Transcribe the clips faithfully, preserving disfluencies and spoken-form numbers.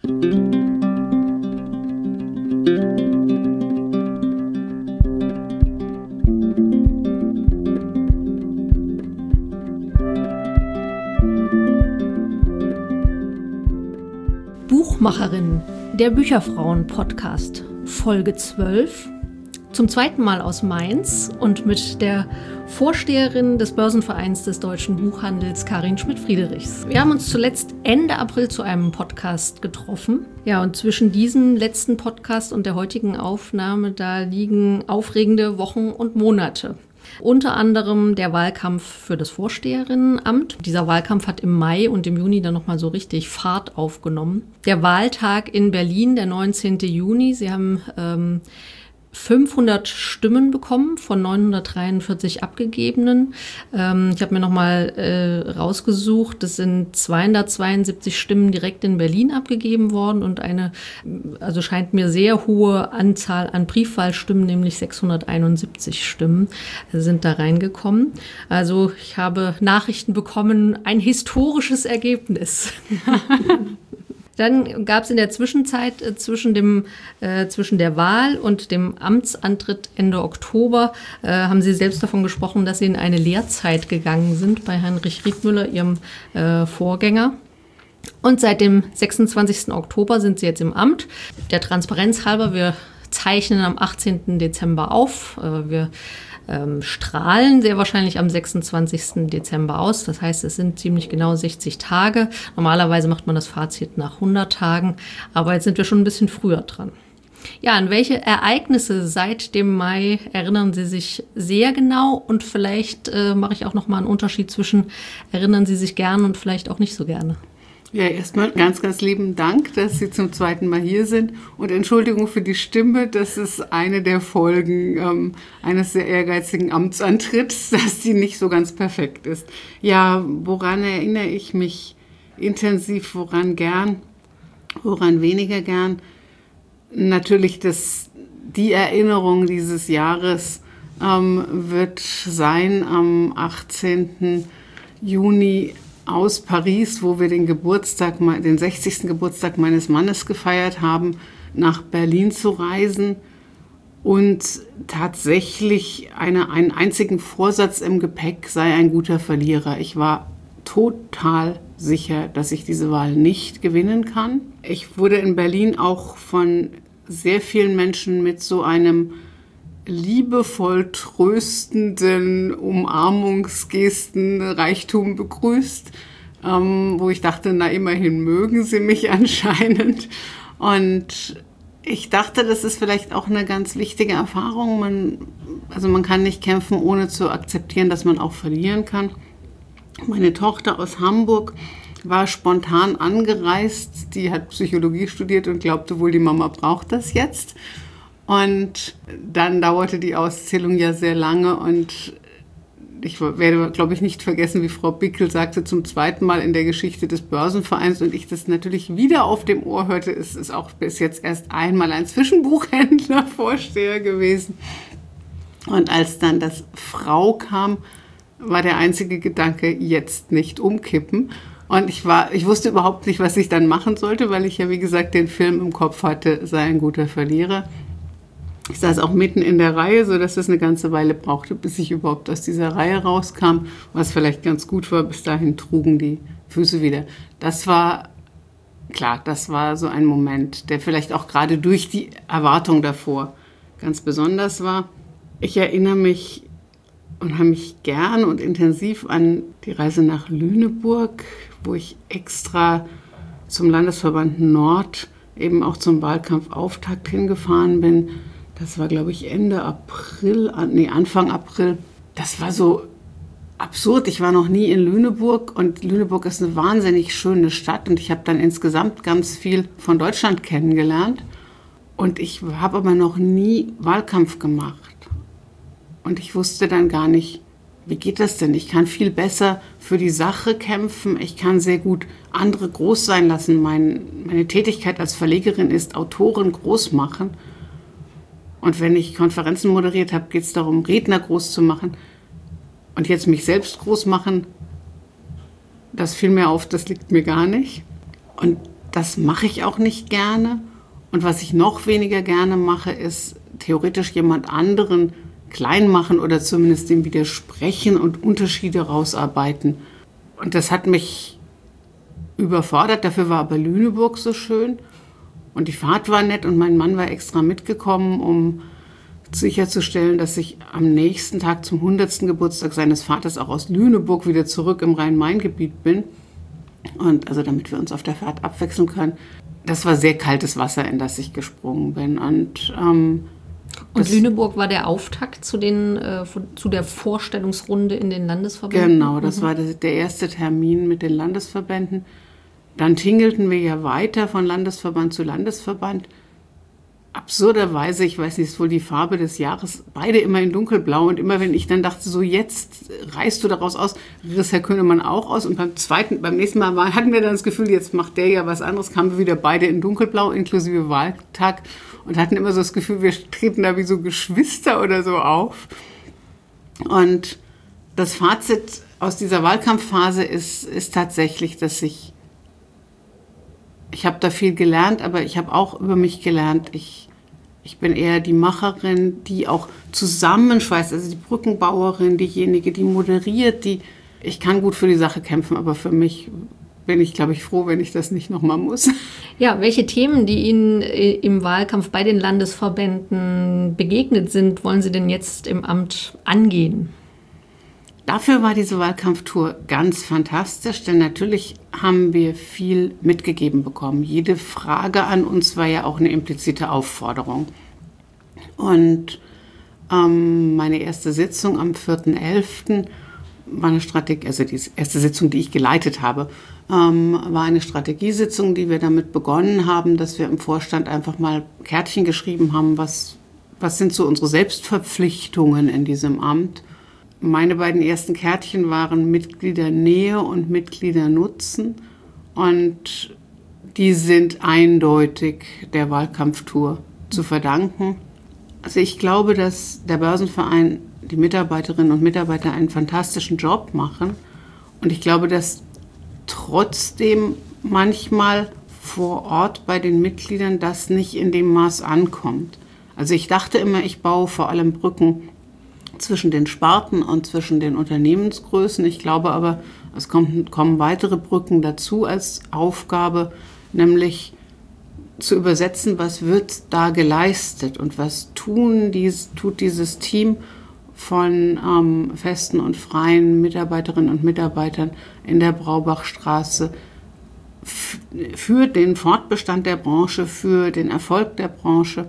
Buchmacherin, der Bücherfrauen-Podcast, Folge zwölf, zum zweiten Mal aus Mainz und mit der Vorsteherin des Börsenvereins des Deutschen Buchhandels, Karin Schmidt-Friedrichs. Wir haben uns zuletzt Ende April zu einem Podcast getroffen. Ja, und zwischen diesem letzten Podcast und der heutigen Aufnahme, da liegen aufregende Wochen und Monate. Unter anderem der Wahlkampf für das Vorsteherinnenamt. Dieser Wahlkampf hat im Mai und im Juni dann nochmal so richtig Fahrt aufgenommen. Der Wahltag in Berlin, der neunzehnten Juni. Sie haben ähm, fünfhundert Stimmen bekommen von neunhundertdreiundvierzig abgegebenen. Ähm, ich habe mir nochmal äh, rausgesucht, es sind zweihundertzweiundsiebzig Stimmen direkt in Berlin abgegeben worden und eine, also scheint mir sehr hohe Anzahl an Briefwahlstimmen, nämlich sechshunderteinundsiebzig Stimmen sind da reingekommen. Also ich habe Nachrichten bekommen, ein historisches Ergebnis. Dann gab es in der Zwischenzeit äh, zwischen, dem, äh, zwischen der Wahl und dem Amtsantritt Ende Oktober, äh, haben Sie selbst davon gesprochen, dass Sie in eine Lehrzeit gegangen sind bei Heinrich Riethmüller, Ihrem äh, Vorgänger. Und seit dem sechsundzwanzigsten Oktober sind Sie jetzt im Amt. Der Transparenz halber, wir zeichnen am achtzehnten Dezember auf. Äh, wir Ähm, strahlen sehr wahrscheinlich am sechsundzwanzigsten Dezember aus. Das heißt, es sind ziemlich genau sechzig Tage. Normalerweise macht man das Fazit nach hundert Tagen, aber jetzt sind wir schon ein bisschen früher dran. Ja, an welche Ereignisse seit dem Mai erinnern Sie sich sehr genau? Und vielleicht äh, mache ich auch noch mal einen Unterschied zwischen erinnern Sie sich gerne und vielleicht auch nicht so gerne. Ja, erstmal ganz, ganz lieben Dank, dass Sie zum zweiten Mal hier sind und Entschuldigung für die Stimme, das ist eine der Folgen ähm, eines sehr ehrgeizigen Amtsantritts, dass die nicht so ganz perfekt ist. Ja, woran erinnere ich mich intensiv, woran gern, woran weniger gern? Natürlich das, die Erinnerung dieses Jahres ähm, wird sein am achtzehnten Juni aus Paris, wo wir den Geburtstag, den sechzigsten Geburtstag meines Mannes gefeiert haben, nach Berlin zu reisen und tatsächlich eine, einen einzigen Vorsatz im Gepäck sei ein guter Verlierer. Ich war total sicher, dass ich diese Wahl nicht gewinnen kann. Ich wurde in Berlin auch von sehr vielen Menschen mit so einem liebevoll tröstenden Umarmungsgesten Reichtum begrüßt, ähm, wo ich dachte, na immerhin mögen sie mich anscheinend. Und ich dachte, das ist vielleicht auch eine ganz wichtige Erfahrung. Man, also man kann nicht kämpfen, ohne zu akzeptieren, dass man auch verlieren kann. Meine Tochter aus Hamburg war spontan angereist. Die hat Psychologie studiert und glaubte wohl, die Mama braucht das jetzt. Und dann dauerte die Auszählung ja sehr lange und ich werde, glaube ich, nicht vergessen, wie Frau Bickel sagte, zum zweiten Mal in der Geschichte des Börsenvereins und ich das natürlich wieder auf dem Ohr hörte, es ist auch bis jetzt erst einmal ein Zwischenbuchhändler-Vorsteher gewesen. Und als dann das Frau kam, war der einzige Gedanke, jetzt nicht umkippen. Und ich war, ich wusste überhaupt nicht, was ich dann machen sollte, weil ich ja, wie gesagt, den Film im Kopf hatte, sei ein guter Verlierer. Ich saß auch mitten in der Reihe, sodass es eine ganze Weile brauchte, bis ich überhaupt aus dieser Reihe rauskam, was vielleicht ganz gut war. Bis dahin trugen die Füße wieder. Das war, klar, das war so ein Moment, der vielleicht auch gerade durch die Erwartung davor ganz besonders war. Ich erinnere mich unheimlich gern und intensiv an die Reise nach Lüneburg, wo ich extra zum Landesverband Nord eben auch zum Wahlkampfauftakt hingefahren bin. Das war, glaube ich, Ende April, nee, Anfang April. Das war so absurd. Ich war noch nie in Lüneburg und Lüneburg ist eine wahnsinnig schöne Stadt und ich habe dann insgesamt ganz viel von Deutschland kennengelernt. Und ich habe aber noch nie Wahlkampf gemacht. Und ich wusste dann gar nicht, wie geht das denn? Ich kann viel besser für die Sache kämpfen. Ich kann sehr gut andere groß sein lassen. Mein, meine Tätigkeit als Verlegerin ist Autoren groß machen. Und wenn ich Konferenzen moderiert habe, geht es darum, Redner groß zu machen. Und jetzt mich selbst groß machen, das fiel mir auf, das liegt mir gar nicht. Und das mache ich auch nicht gerne. Und was ich noch weniger gerne mache, ist theoretisch jemand anderen klein machen oder zumindest dem widersprechen und Unterschiede rausarbeiten. Und das hat mich überfordert. Dafür war aber Lüneburg so schön. Und die Fahrt war nett und mein Mann war extra mitgekommen, um sicherzustellen, dass ich am nächsten Tag zum hundertsten Geburtstag seines Vaters auch aus Lüneburg wieder zurück im Rhein-Main-Gebiet bin. Und also damit wir uns auf der Fahrt abwechseln können. Das war sehr kaltes Wasser, in das ich gesprungen bin. Und, ähm, und Lüneburg war der Auftakt zu, den, äh, zu der Vorstellungsrunde in den Landesverbänden? Genau, das mhm. war der erste Termin mit den Landesverbänden. Dann tingelten wir ja weiter von Landesverband zu Landesverband. Absurderweise, ich weiß nicht, ist wohl die Farbe des Jahres, beide immer in dunkelblau. Und immer wenn ich dann dachte, so jetzt reißt du daraus aus, riss Herr Könemann auch aus. Und beim zweiten, beim nächsten Mal war, hatten wir dann das Gefühl, jetzt macht der ja was anderes, kamen wir wieder beide in dunkelblau, inklusive Wahltag. Und hatten immer so das Gefühl, wir treten da wie so Geschwister oder so auf. Und das Fazit aus dieser Wahlkampfphase ist, ist tatsächlich, dass ich, ich habe da viel gelernt, aber ich habe auch über mich gelernt, ich Ich bin eher die Macherin, die auch zusammenschweißt, also die Brückenbauerin, diejenige, die moderiert, die, ich kann gut für die Sache kämpfen, aber für mich bin ich, glaube ich, froh, wenn ich das nicht nochmal muss. Ja, welche Themen, die Ihnen im Wahlkampf bei den Landesverbänden begegnet sind, wollen Sie denn jetzt im Amt angehen? Dafür war diese Wahlkampftour ganz fantastisch, denn natürlich haben wir viel mitgegeben bekommen. Jede Frage an uns war ja auch eine implizite Aufforderung. Und ähm, meine erste Sitzung am vierten elften war eine Strategie, also die erste Sitzung, die ich geleitet habe, ähm, war eine Strategiesitzung, die wir damit begonnen haben, dass wir im Vorstand einfach mal Kärtchen geschrieben haben, was, was sind so unsere Selbstverpflichtungen in diesem Amt. Meine beiden ersten Kärtchen waren Mitgliedernähe und Mitgliedernutzen und die sind eindeutig der Wahlkampftour zu verdanken. Also ich glaube, dass der Börsenverein, die Mitarbeiterinnen und Mitarbeiter einen fantastischen Job machen und ich glaube, dass trotzdem manchmal vor Ort bei den Mitgliedern das nicht in dem Maß ankommt. Also ich dachte immer, ich baue vor allem Brücken zwischen den Sparten und zwischen den Unternehmensgrößen. Ich glaube aber, es kommen, kommen weitere Brücken dazu als Aufgabe, nämlich zu übersetzen, was wird da geleistet und was tun dies, tut dieses Team von ähm, festen und freien Mitarbeiterinnen und Mitarbeitern in der Braubachstraße f- für den Fortbestand der Branche, für den Erfolg der Branche.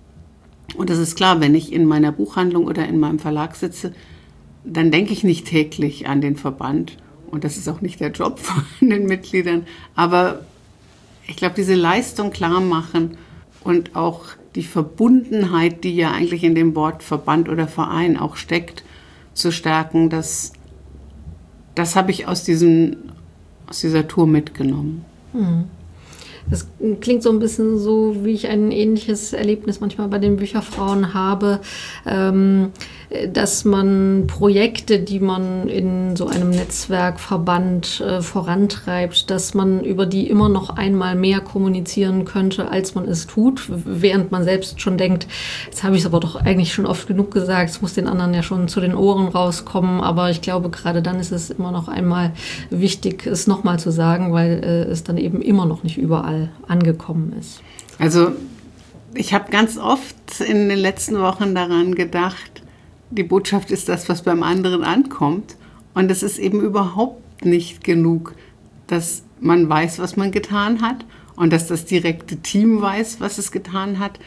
Und das ist klar, wenn ich in meiner Buchhandlung oder in meinem Verlag sitze, dann denke ich nicht täglich an den Verband. Und das ist auch nicht der Job von den Mitgliedern. Aber ich glaube, diese Leistung klar machen und auch die Verbundenheit, die ja eigentlich in dem Wort Verband oder Verein auch steckt, zu stärken, das, das habe ich aus, diesem, aus dieser Tour mitgenommen. Hm. Das klingt so ein bisschen so, wie ich ein ähnliches Erlebnis manchmal bei den Bücherfrauen habe, ähm, dass man Projekte, die man in so einem Netzwerkverband äh, vorantreibt, dass man über die immer noch einmal mehr kommunizieren könnte, als man es tut, während man selbst schon denkt, jetzt habe ich es aber doch eigentlich schon oft genug gesagt, es muss den anderen ja schon zu den Ohren rauskommen, aber ich glaube, gerade dann ist es immer noch einmal wichtig, es nochmal zu sagen, weil äh, es dann eben immer noch nicht überall angekommen ist. Also ich habe ganz oft in den letzten Wochen daran gedacht, die Botschaft ist das, was beim anderen ankommt. Und es ist eben überhaupt nicht genug, dass man weiß, was man getan hat und dass das direkte Team weiß, was es getan hat.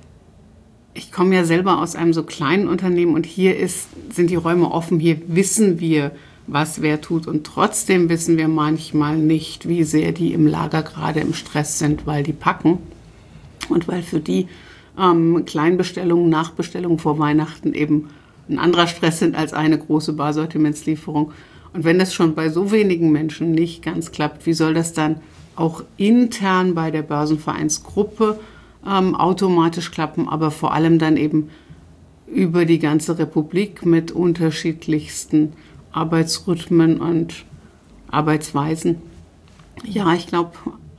Ich komme ja selber aus einem so kleinen Unternehmen und hier ist, sind die Räume offen. Hier wissen wir, was wer tut. Und trotzdem wissen wir manchmal nicht, wie sehr die im Lager gerade im Stress sind, weil die packen. Und weil für die ähm, Kleinbestellungen, Nachbestellungen vor Weihnachten eben ein anderer Stress sind als eine große Barsortimentslieferung. Und wenn das schon bei so wenigen Menschen nicht ganz klappt, wie soll das dann auch intern bei der Börsenvereinsgruppe ähm, automatisch klappen, aber vor allem dann eben über die ganze Republik mit unterschiedlichsten Arbeitsrhythmen und Arbeitsweisen. Ja, ich glaube,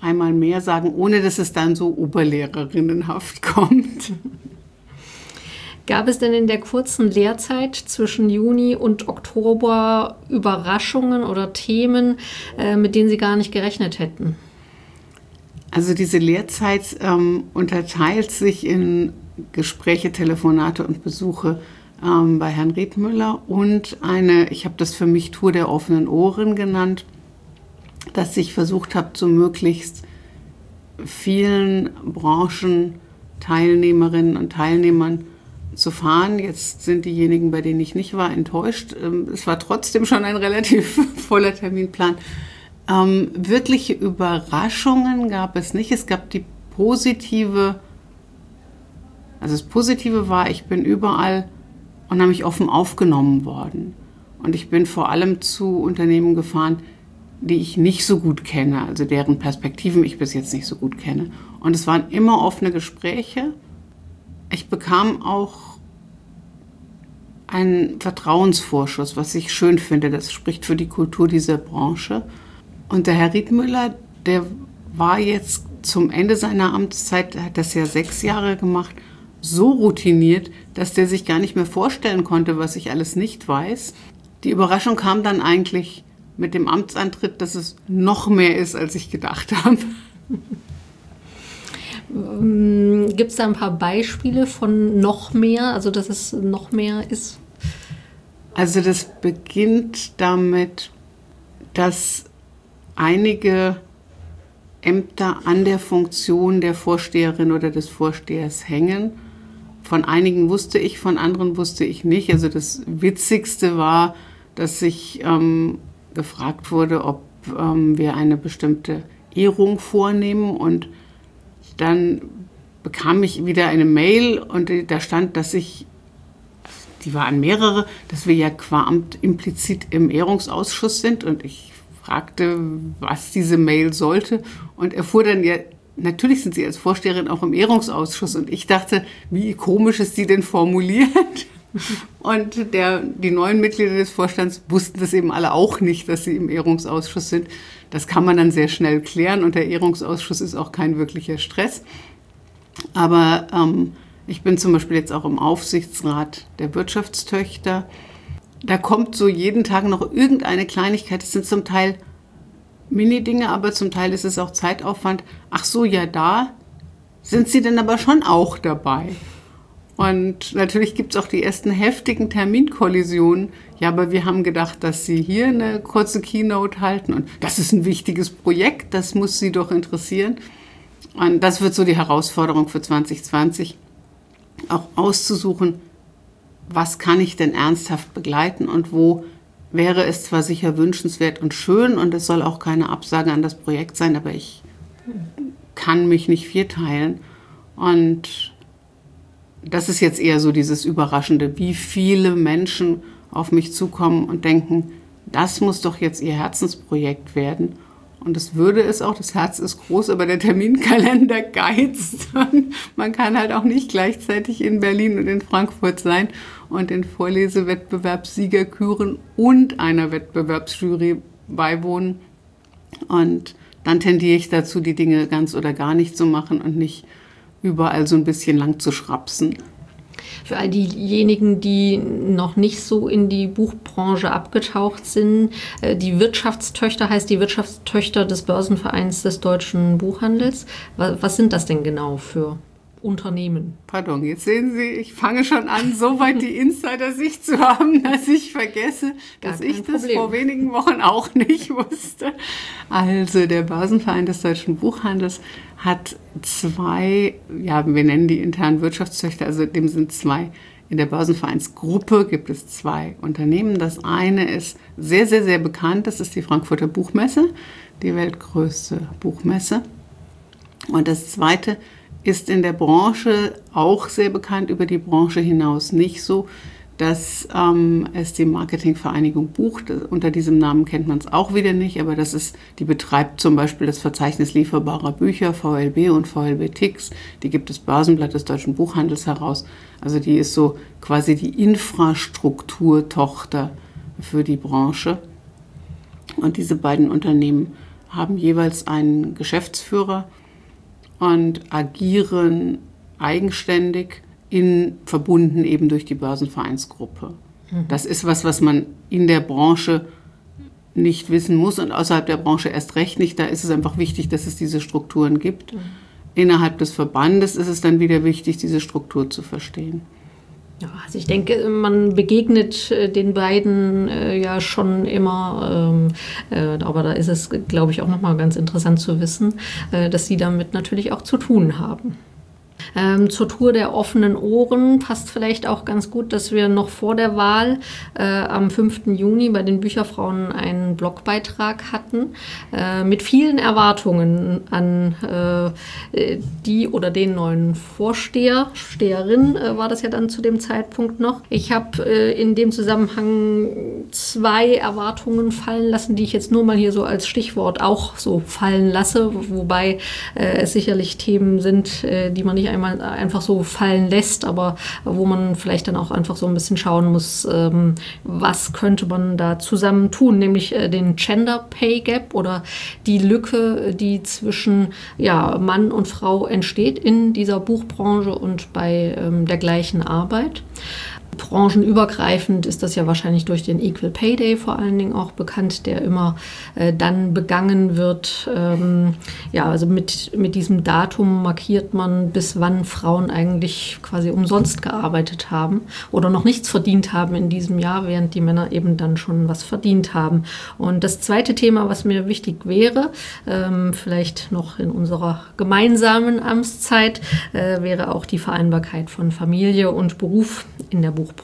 einmal mehr sagen, ohne dass es dann so oberlehrerinnenhaft kommt. Gab es denn in der kurzen Lehrzeit zwischen Juni und Oktober Überraschungen oder Themen, äh, mit denen Sie gar nicht gerechnet hätten? Also diese Lehrzeit ähm, unterteilt sich in Gespräche, Telefonate und Besuche ähm, bei Herrn Riethmüller und eine, ich habe das für mich Tour der offenen Ohren genannt, dass ich versucht habe, zu möglichst vielen Branchenteilnehmerinnen und Teilnehmern zu fahren. Jetzt sind diejenigen, bei denen ich nicht war, enttäuscht. Es war trotzdem schon ein relativ voller Terminplan. Ähm, wirkliche Überraschungen gab es nicht. Es gab die positive, also das Positive war, ich bin überall unheimlich offen aufgenommen worden. Und ich bin vor allem zu Unternehmen gefahren, die ich nicht so gut kenne, also deren Perspektiven ich bis jetzt nicht so gut kenne. Und es waren immer offene Gespräche. Ich bekam auch einen Vertrauensvorschuss, was ich schön finde. Das spricht für die Kultur dieser Branche. Und der Herr Riethmüller, der war jetzt zum Ende seiner Amtszeit, er hat das ja sechs Jahre gemacht, so routiniert, dass der sich gar nicht mehr vorstellen konnte, was ich alles nicht weiß. Die Überraschung kam dann eigentlich mit dem Amtsantritt, dass es noch mehr ist, als ich gedacht habe. Gibt es da ein paar Beispiele von noch mehr, also dass es noch mehr ist? Also das beginnt damit, dass einige Ämter an der Funktion der Vorsteherin oder des Vorstehers hängen. Von einigen wusste ich, von anderen wusste ich nicht. Also das Witzigste war, dass ich ähm, gefragt wurde, ob ähm, wir eine bestimmte Ehrung vornehmen, und dann bekam ich wieder eine Mail und da stand, dass ich, die war an mehrere, dass wir ja qua Amt implizit im Ehrungsausschuss sind, und ich fragte, was diese Mail sollte, und erfuhr dann, ja, natürlich sind Sie als Vorsteherin auch im Ehrungsausschuss, und ich dachte, wie komisch ist die denn formuliert? Und der, die neuen Mitglieder des Vorstands wussten das eben alle auch nicht, dass sie im Ehrungsausschuss sind. Das kann man dann sehr schnell klären, und der Ehrungsausschuss ist auch kein wirklicher Stress. Aber ähm, ich bin zum Beispiel jetzt auch im Aufsichtsrat der Wirtschaftstöchter. Da kommt so jeden Tag noch irgendeine Kleinigkeit. Das sind zum Teil Mini-Dinge, aber zum Teil ist es auch Zeitaufwand. Ach so, ja, da sind Sie denn aber schon auch dabei. Und natürlich gibt es auch die ersten heftigen Terminkollisionen. Ja, aber wir haben gedacht, dass Sie hier eine kurze Keynote halten. Und das ist ein wichtiges Projekt, das muss Sie doch interessieren. Und das wird so die Herausforderung für zwanzig zwanzig, auch auszusuchen, was kann ich denn ernsthaft begleiten und wo wäre es zwar sicher wünschenswert und schön, und es soll auch keine Absage an das Projekt sein, aber ich kann mich nicht vierteilen. Und das ist jetzt eher so dieses Überraschende, wie viele Menschen auf mich zukommen und denken, das muss doch jetzt ihr Herzensprojekt werden. Und das würde es auch, das Herz ist groß, aber der Terminkalender geizt. Und man kann halt auch nicht gleichzeitig in Berlin und in Frankfurt sein und den Vorlesewettbewerbssieger küren und einer Wettbewerbsjury beiwohnen. Und dann tendiere ich dazu, die Dinge ganz oder gar nicht zu machen und nicht überall so ein bisschen lang zu schrapsen. Für all diejenigen, die noch nicht so in die Buchbranche abgetaucht sind, die Wirtschaftstöchter heißt die Wirtschaftstöchter des Börsenvereins des Deutschen Buchhandels. Was sind das denn genau für Unternehmen? Pardon, jetzt sehen Sie, ich fange schon an, so weit die Insider-Sicht zu haben, dass ich vergesse, dass ich das Problem. vor wenigen Wochen auch nicht wusste. Also der Börsenverein des Deutschen Buchhandels hat zwei, ja, wir nennen die internen Wirtschaftstöchter, also dem sind zwei. In der Börsenvereinsgruppe gibt es zwei Unternehmen. Das eine ist sehr, sehr, sehr bekannt, das ist die Frankfurter Buchmesse, die weltgrößte Buchmesse. Und das zweite ist in der Branche auch sehr bekannt, über die Branche hinaus nicht so. Das ähm, ist die Marketingvereinigung Buch. Das, unter diesem Namen kennt man es auch wieder nicht, aber das ist, die betreibt zum Beispiel das Verzeichnis lieferbarer Bücher, V L B und V L B Tix. Die gibt das Börsenblatt des Deutschen Buchhandels heraus. Also die ist so quasi die Infrastrukturtochter für die Branche. Und diese beiden Unternehmen haben jeweils einen Geschäftsführer und agieren eigenständig, in, verbunden eben durch die Börsenvereinsgruppe. Mhm. Das ist was, was man in der Branche nicht wissen muss und außerhalb der Branche erst recht nicht. Da ist es einfach wichtig, dass es diese Strukturen gibt. Mhm. Innerhalb des Verbandes ist es dann wieder wichtig, diese Struktur zu verstehen. Ja, also ich denke, man begegnet den beiden äh, ja schon immer, ähm, äh, aber da ist es, glaube ich, auch nochmal ganz interessant zu wissen, äh, dass sie damit natürlich auch zu tun haben. Ähm, zur Tour der offenen Ohren passt vielleicht auch ganz gut, dass wir noch vor der Wahl äh, am fünften Juni bei den Bücherfrauen einen Blogbeitrag hatten äh, mit vielen Erwartungen an äh, die oder den neuen Vorsteher, Steherin äh, war das ja dann zu dem Zeitpunkt noch. Ich habe äh, in dem Zusammenhang zwei Erwartungen fallen lassen, die ich jetzt nur mal hier so als Stichwort auch so fallen lasse, wobei äh, es sicherlich Themen sind, äh, die man nicht einmal einfach so fallen lässt, aber wo man vielleicht dann auch einfach so ein bisschen schauen muss, ähm, was könnte man da zusammen tun, nämlich äh, den Gender Pay Gap oder die Lücke, die zwischen ja, Mann und Frau entsteht in dieser Buchbranche und bei ähm, der gleichen Arbeit. Branchenübergreifend ist das ja wahrscheinlich durch den Equal Pay Day vor allen Dingen auch bekannt, der immer äh, dann begangen wird. Ähm, ja, also mit, mit diesem Datum markiert man, bis wann Frauen eigentlich quasi umsonst gearbeitet haben oder noch nichts verdient haben in diesem Jahr, während die Männer eben dann schon was verdient haben. Und das zweite Thema, was mir wichtig wäre, ähm, vielleicht noch in unserer gemeinsamen Amtszeit, äh, wäre auch die Vereinbarkeit von Familie und Beruf in der Buchbranche.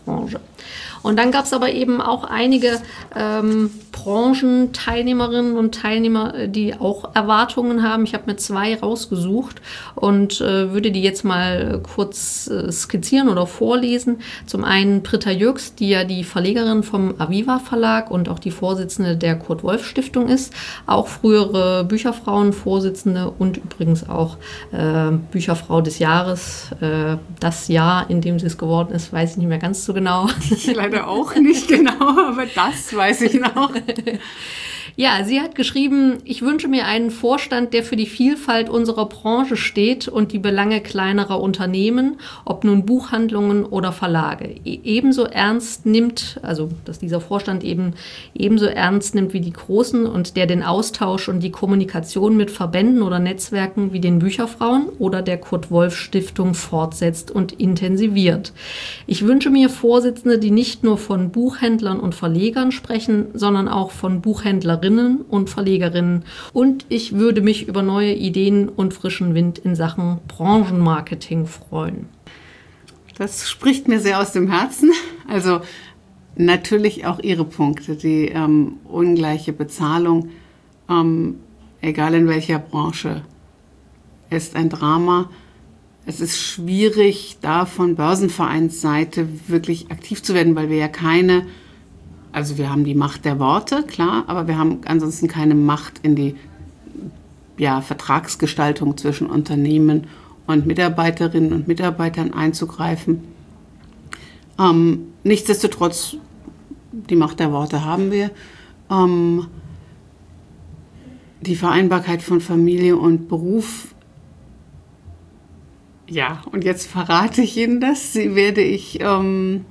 Und dann gab es aber eben auch einige ähm, Branchenteilnehmerinnen und Teilnehmer, die auch Erwartungen haben. Ich habe mir zwei rausgesucht und äh, würde die jetzt mal kurz äh, skizzieren oder vorlesen. Zum einen Britta Jürgs, die ja die Verlegerin vom Aviva Verlag und auch die Vorsitzende der Kurt-Wolf-Stiftung ist, auch frühere Bücherfrauen-Vorsitzende und übrigens auch äh, Bücherfrau des Jahres. Äh, das Jahr, in dem sie es geworden ist, weiß ich nicht mehr ganz so genau. Ich leider auch nicht genau, aber das weiß ich noch. Ja, sie hat geschrieben, ich wünsche mir einen Vorstand, der für die Vielfalt unserer Branche steht und die Belange kleinerer Unternehmen, ob nun Buchhandlungen oder Verlage, ebenso ernst nimmt, also dass dieser Vorstand eben ebenso ernst nimmt wie die Großen und der den Austausch und die Kommunikation mit Verbänden oder Netzwerken wie den Bücherfrauen oder der Kurt-Wolf-Stiftung fortsetzt und intensiviert. Ich wünsche mir Vorsitzende, die nicht nur von Buchhändlern und Verlegern sprechen, sondern auch von Buchhändlerinnen und Verlegerinnen. Und ich würde mich über neue Ideen und frischen Wind in Sachen Branchenmarketing freuen. Das spricht mir sehr aus dem Herzen. Also natürlich auch Ihre Punkte, die ähm, ungleiche Bezahlung, ähm, egal in welcher Branche, ist ein Drama. Es ist schwierig, da von Börsenvereinsseite wirklich aktiv zu werden, weil wir ja keine Also wir haben die Macht der Worte, klar, aber wir haben ansonsten keine Macht in die ja, Vertragsgestaltung zwischen Unternehmen und Mitarbeiterinnen und Mitarbeitern einzugreifen. Ähm, nichtsdestotrotz, die Macht der Worte haben wir. Ähm, die Vereinbarkeit von Familie und Beruf. Ja, und jetzt verrate ich Ihnen das. Sie werde ich Ähm,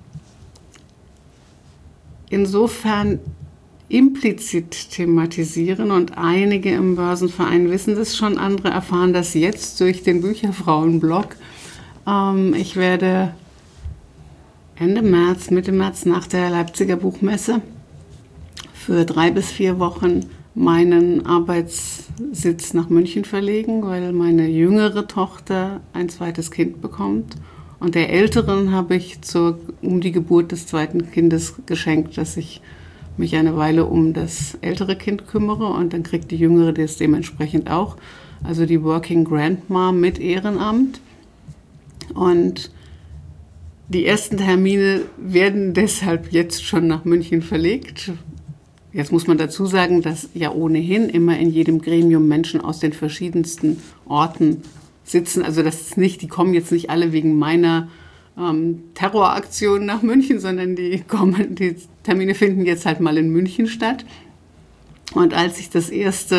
insofern implizit thematisieren und einige im Börsenverein wissen das schon, andere erfahren das jetzt durch den Bücherfrauen-Blog. Ähm, ich werde Ende März, Mitte März nach der Leipziger Buchmesse für drei bis vier Wochen meinen Arbeitssitz nach München verlegen, weil meine jüngere Tochter ein zweites Kind bekommt. Und der Älteren habe ich zur, um die Geburt des zweiten Kindes geschenkt, dass ich mich eine Weile um das ältere Kind kümmere und dann kriegt die Jüngere das dementsprechend auch. Also die Working Grandma mit Ehrenamt. Und die ersten Termine werden deshalb jetzt schon nach München verlegt. Jetzt muss man dazu sagen, dass ja ohnehin immer in jedem Gremium Menschen aus den verschiedensten Orten sitzen. Also das ist nicht, die kommen jetzt nicht alle wegen meiner ähm, Terroraktion nach München, sondern die kommen, die Termine finden jetzt halt mal in München statt. Und als ich das erste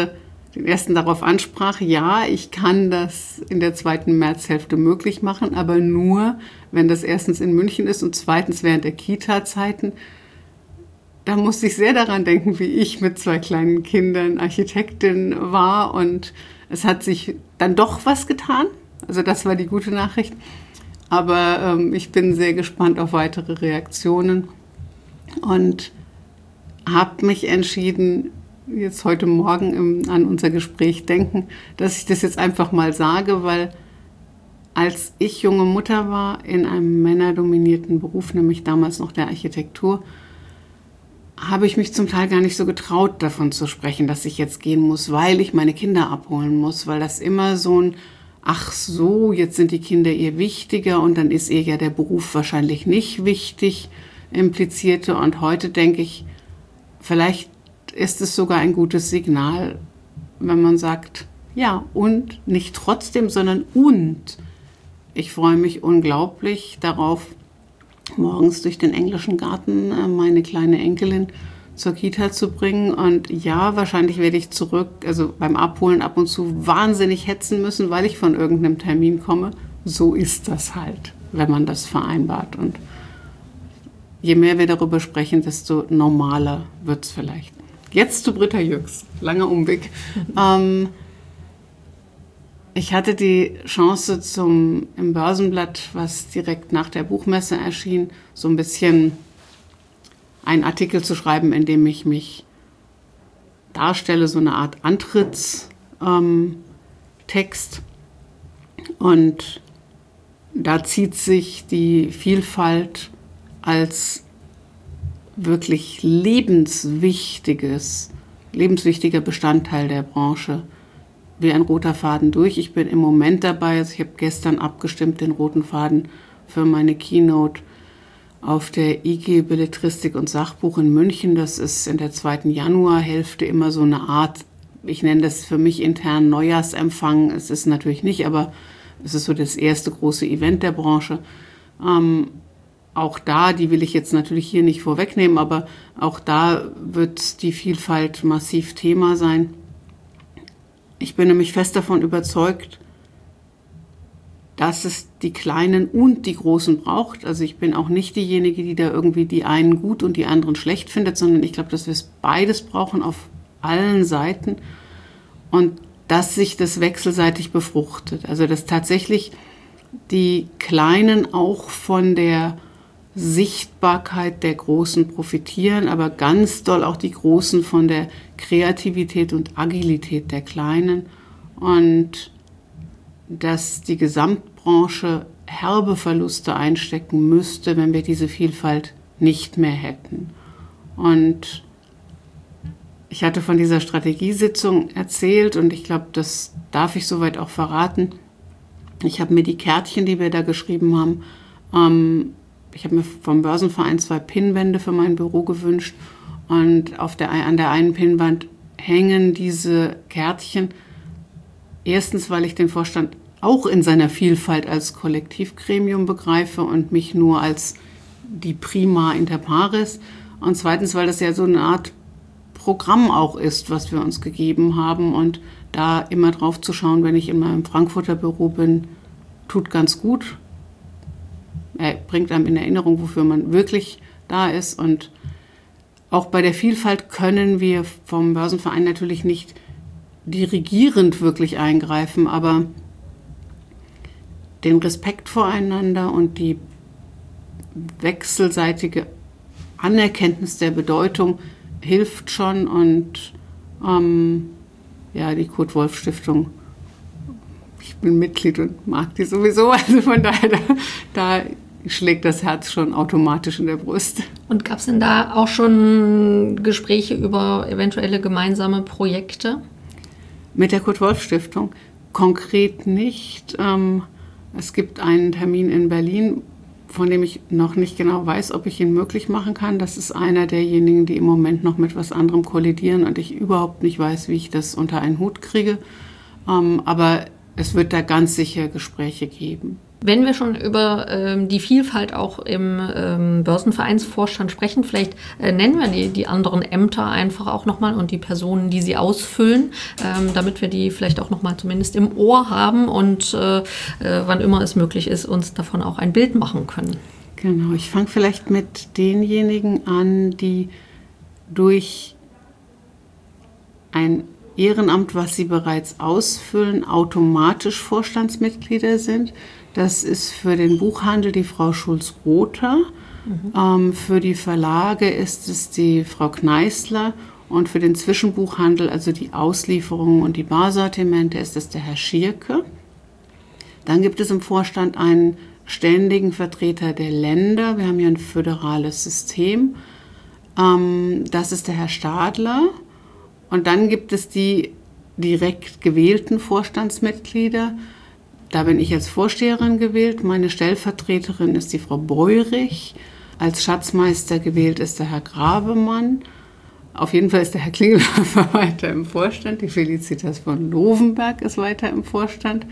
den ersten darauf ansprach, ja, ich kann das in der zweiten Märzhälfte möglich machen, aber nur, wenn das erstens in München ist und zweitens während der Kita-Zeiten. Da musste ich sehr daran denken, wie ich mit zwei kleinen Kindern Architektin war, und es hat sich dann doch was getan. Also das war die gute Nachricht. Aber ähm, ich bin sehr gespannt auf weitere Reaktionen und habe mich entschieden, jetzt heute Morgen im, an unser Gespräch denken, dass ich das jetzt einfach mal sage, weil als ich junge Mutter war in einem männerdominierten Beruf, nämlich damals noch der Architektur, habe ich mich zum Teil gar nicht so getraut, davon zu sprechen, dass ich jetzt gehen muss, weil ich meine Kinder abholen muss, weil das immer so ein, ach so, jetzt sind die Kinder ihr wichtiger und dann ist ihr ja der Beruf wahrscheinlich nicht wichtig, implizierte. Und heute denke ich, vielleicht ist es sogar ein gutes Signal, wenn man sagt, ja, und nicht trotzdem, sondern und. Ich freue mich unglaublich darauf, morgens durch den englischen Garten meine kleine Enkelin zur Kita zu bringen. Und ja, wahrscheinlich werde ich zurück, also beim Abholen ab und zu wahnsinnig hetzen müssen, weil ich von irgendeinem Termin komme. So ist das halt, wenn man das vereinbart. Und je mehr wir darüber sprechen, desto normaler wird es vielleicht. Jetzt zu Britta Jux, langer Umweg. ähm, ich hatte die Chance, zum, im Börsenblatt, was direkt nach der Buchmesse erschien, so ein bisschen einen Artikel zu schreiben, in dem ich mich darstelle, so eine Art Antrittstext. Ähm, Und da zieht sich die Vielfalt als wirklich lebenswichtiges, lebenswichtiger Bestandteil der Branche wie ein roter Faden durch. Ich bin im Moment dabei, also ich habe gestern abgestimmt den roten Faden für meine Keynote auf der I G Belletristik und Sachbuch in München. Das ist in der zweiten Januarhälfte immer so eine Art, ich nenne das für mich intern Neujahrsempfang. Es ist natürlich nicht, aber es ist so das erste große Event der Branche. Ähm, Auch da, die will ich jetzt natürlich hier nicht vorwegnehmen, aber auch da wird die Vielfalt massiv Thema sein. Ich bin nämlich fest davon überzeugt, dass es die Kleinen und die Großen braucht. Also ich bin auch nicht diejenige, die da irgendwie die einen gut und die anderen schlecht findet, sondern ich glaube, dass wir es beides brauchen auf allen Seiten und dass sich das wechselseitig befruchtet. Also dass tatsächlich die Kleinen auch von der Sichtbarkeit der Großen profitieren, aber ganz doll auch die Großen von der Kreativität und Agilität der Kleinen und dass die Gesamtbranche herbe Verluste einstecken müsste, wenn wir diese Vielfalt nicht mehr hätten. Und ich hatte von dieser Strategiesitzung erzählt und ich glaube, das darf ich soweit auch verraten. Ich habe mir die Kärtchen, die wir da geschrieben haben, ähm, ich habe mir vom Börsenverein zwei Pinnwände für mein Büro gewünscht und auf der, an der einen Pinnwand hängen diese Kärtchen. Erstens, weil ich den Vorstand auch in seiner Vielfalt als Kollektivgremium begreife und mich nur als die Prima inter pares. Und zweitens, weil das ja so eine Art Programm auch ist, was wir uns gegeben haben. Und da immer drauf zu schauen, wenn ich in meinem Frankfurter Büro bin, tut ganz gut. Er bringt einem in Erinnerung, wofür man wirklich da ist. Und auch bei der Vielfalt können wir vom Börsenverein natürlich nicht dirigierend wirklich eingreifen, aber den Respekt voreinander und die wechselseitige Anerkenntnis der Bedeutung hilft schon. Und ähm, ja, die Kurt-Wolf-Stiftung, ich bin Mitglied und mag die sowieso, also von daher, da, da schlägt das Herz schon automatisch in der Brust. Und gab es denn da auch schon Gespräche über eventuelle gemeinsame Projekte? Mit der Kurt-Wolf-Stiftung konkret nicht. Ähm, es gibt einen Termin in Berlin, von dem ich noch nicht genau weiß, ob ich ihn möglich machen kann. Das ist einer derjenigen, die im Moment noch mit was anderem kollidieren und ich überhaupt nicht weiß, wie ich das unter einen Hut kriege. Ähm, aber es wird da ganz sicher Gespräche geben. Wenn wir schon über ähm, die Vielfalt auch im ähm, Börsenvereinsvorstand sprechen, vielleicht äh, nennen wir die, die anderen Ämter einfach auch nochmal und die Personen, die sie ausfüllen, ähm, damit wir die vielleicht auch nochmal zumindest im Ohr haben und äh, äh, wann immer es möglich ist, uns davon auch ein Bild machen können. Genau, ich fange vielleicht mit denjenigen an, die durch ein Ehrenamt, was sie bereits ausfüllen, automatisch Vorstandsmitglieder sind. Das ist für den Buchhandel die Frau Schulz-Rother, mhm. ähm, für die Verlage ist es die Frau Kneißler und für den Zwischenbuchhandel, also die Auslieferungen und die Barsortimente, ist es der Herr Schierke. Dann gibt es im Vorstand einen ständigen Vertreter der Länder. Wir haben hier ein föderales System. Ähm, das ist der Herr Stadler. Und dann gibt es die direkt gewählten Vorstandsmitglieder. Da bin ich als Vorsteherin gewählt. Meine Stellvertreterin ist die Frau Beurich. Als Schatzmeister gewählt ist der Herr Grabemann. Auf jeden Fall ist der Herr Klingelhofer weiter im Vorstand. Die Felicitas von Lovenberg ist weiter im Vorstand.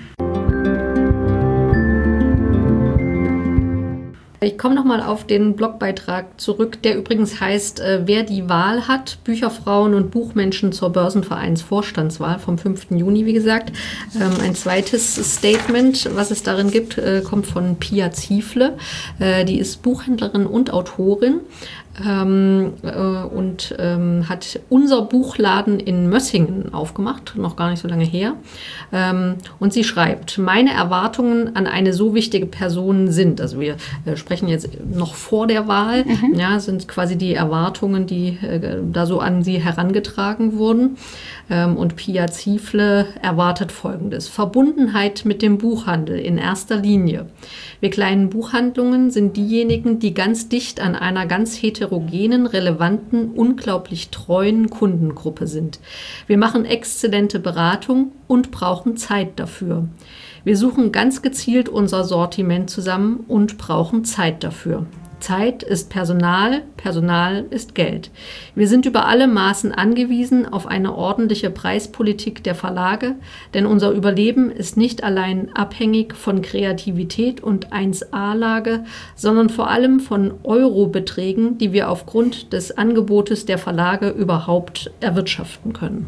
Ich komme nochmal auf den Blogbeitrag zurück, der übrigens heißt, äh, wer die Wahl hat, Bücherfrauen und Buchmenschen zur Börsenvereinsvorstandswahl vom fünften Juni, wie gesagt. Ähm, ein zweites Statement, was es darin gibt, äh, kommt von Pia Ziefle. Äh, die ist Buchhändlerin und Autorin. Ähm, äh, und ähm, hat unser Buchladen in Mössingen aufgemacht, noch gar nicht so lange her. Ähm, und sie schreibt, meine Erwartungen an eine so wichtige Person sind, also wir äh, sprechen jetzt noch vor der Wahl, mhm. ja, sind quasi die Erwartungen, die äh, da so an sie herangetragen wurden. Ähm, und Pia Ziefle erwartet Folgendes: Verbundenheit mit dem Buchhandel in erster Linie. Wir kleinen Buchhandlungen sind diejenigen, die ganz dicht an einer ganz heterogenen, relevanten, unglaublich treuen Kundengruppe sind. Wir machen exzellente Beratung und brauchen Zeit dafür. Wir suchen ganz gezielt unser Sortiment zusammen und brauchen Zeit dafür. Zeit ist Personal, Personal ist Geld. Wir sind über alle Maßen angewiesen auf eine ordentliche Preispolitik der Verlage, denn unser Überleben ist nicht allein abhängig von Kreativität und eins A-Lage, sondern vor allem von Eurobeträgen, die wir aufgrund des Angebotes der Verlage überhaupt erwirtschaften können.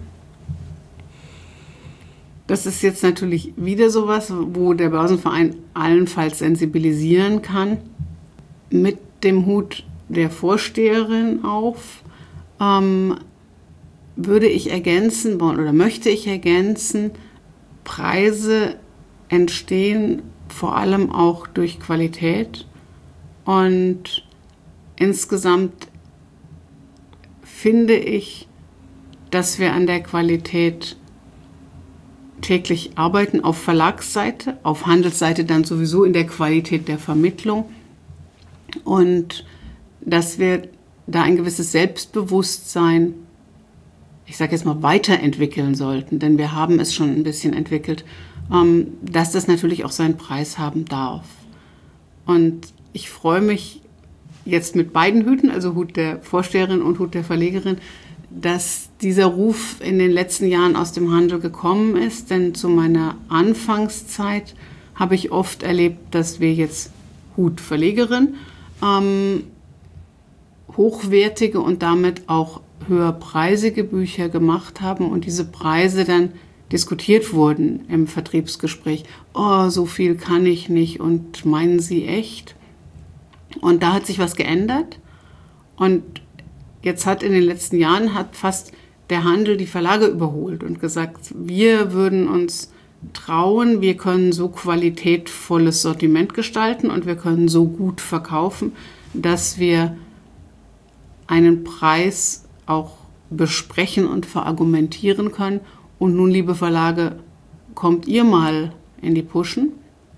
Das ist jetzt natürlich wieder sowas, wo der Börsenverein allenfalls sensibilisieren kann. Mit dem Hut der Vorsteherin auf ähm, würde ich ergänzen oder möchte ich ergänzen, Preise entstehen vor allem auch durch Qualität und insgesamt finde ich, dass wir an der Qualität täglich arbeiten, auf Verlagsseite, auf Handelsseite dann sowieso in der Qualität der Vermittlung. Und dass wir da ein gewisses Selbstbewusstsein, ich sage jetzt mal, weiterentwickeln sollten, denn wir haben es schon ein bisschen entwickelt, ähm, dass das natürlich auch seinen Preis haben darf. Und ich freue mich jetzt mit beiden Hüten, also Hut der Vorsteherin und Hut der Verlegerin, dass dieser Ruf in den letzten Jahren aus dem Handel gekommen ist, denn zu meiner Anfangszeit habe ich oft erlebt, dass wir jetzt Hut Verlegerin ähm, hochwertige und damit auch höherpreisige Bücher gemacht haben und diese Preise dann diskutiert wurden im Vertriebsgespräch. Oh, so viel kann ich nicht und meinen Sie echt? Und da hat sich was geändert und jetzt hat in den letzten Jahren hat fast der Handel die Verlage überholt und gesagt, wir würden uns trauen, wir können so qualitätvolles Sortiment gestalten und wir können so gut verkaufen, dass wir einen Preis auch besprechen und verargumentieren können. Und nun, liebe Verlage, kommt ihr mal in die Puschen.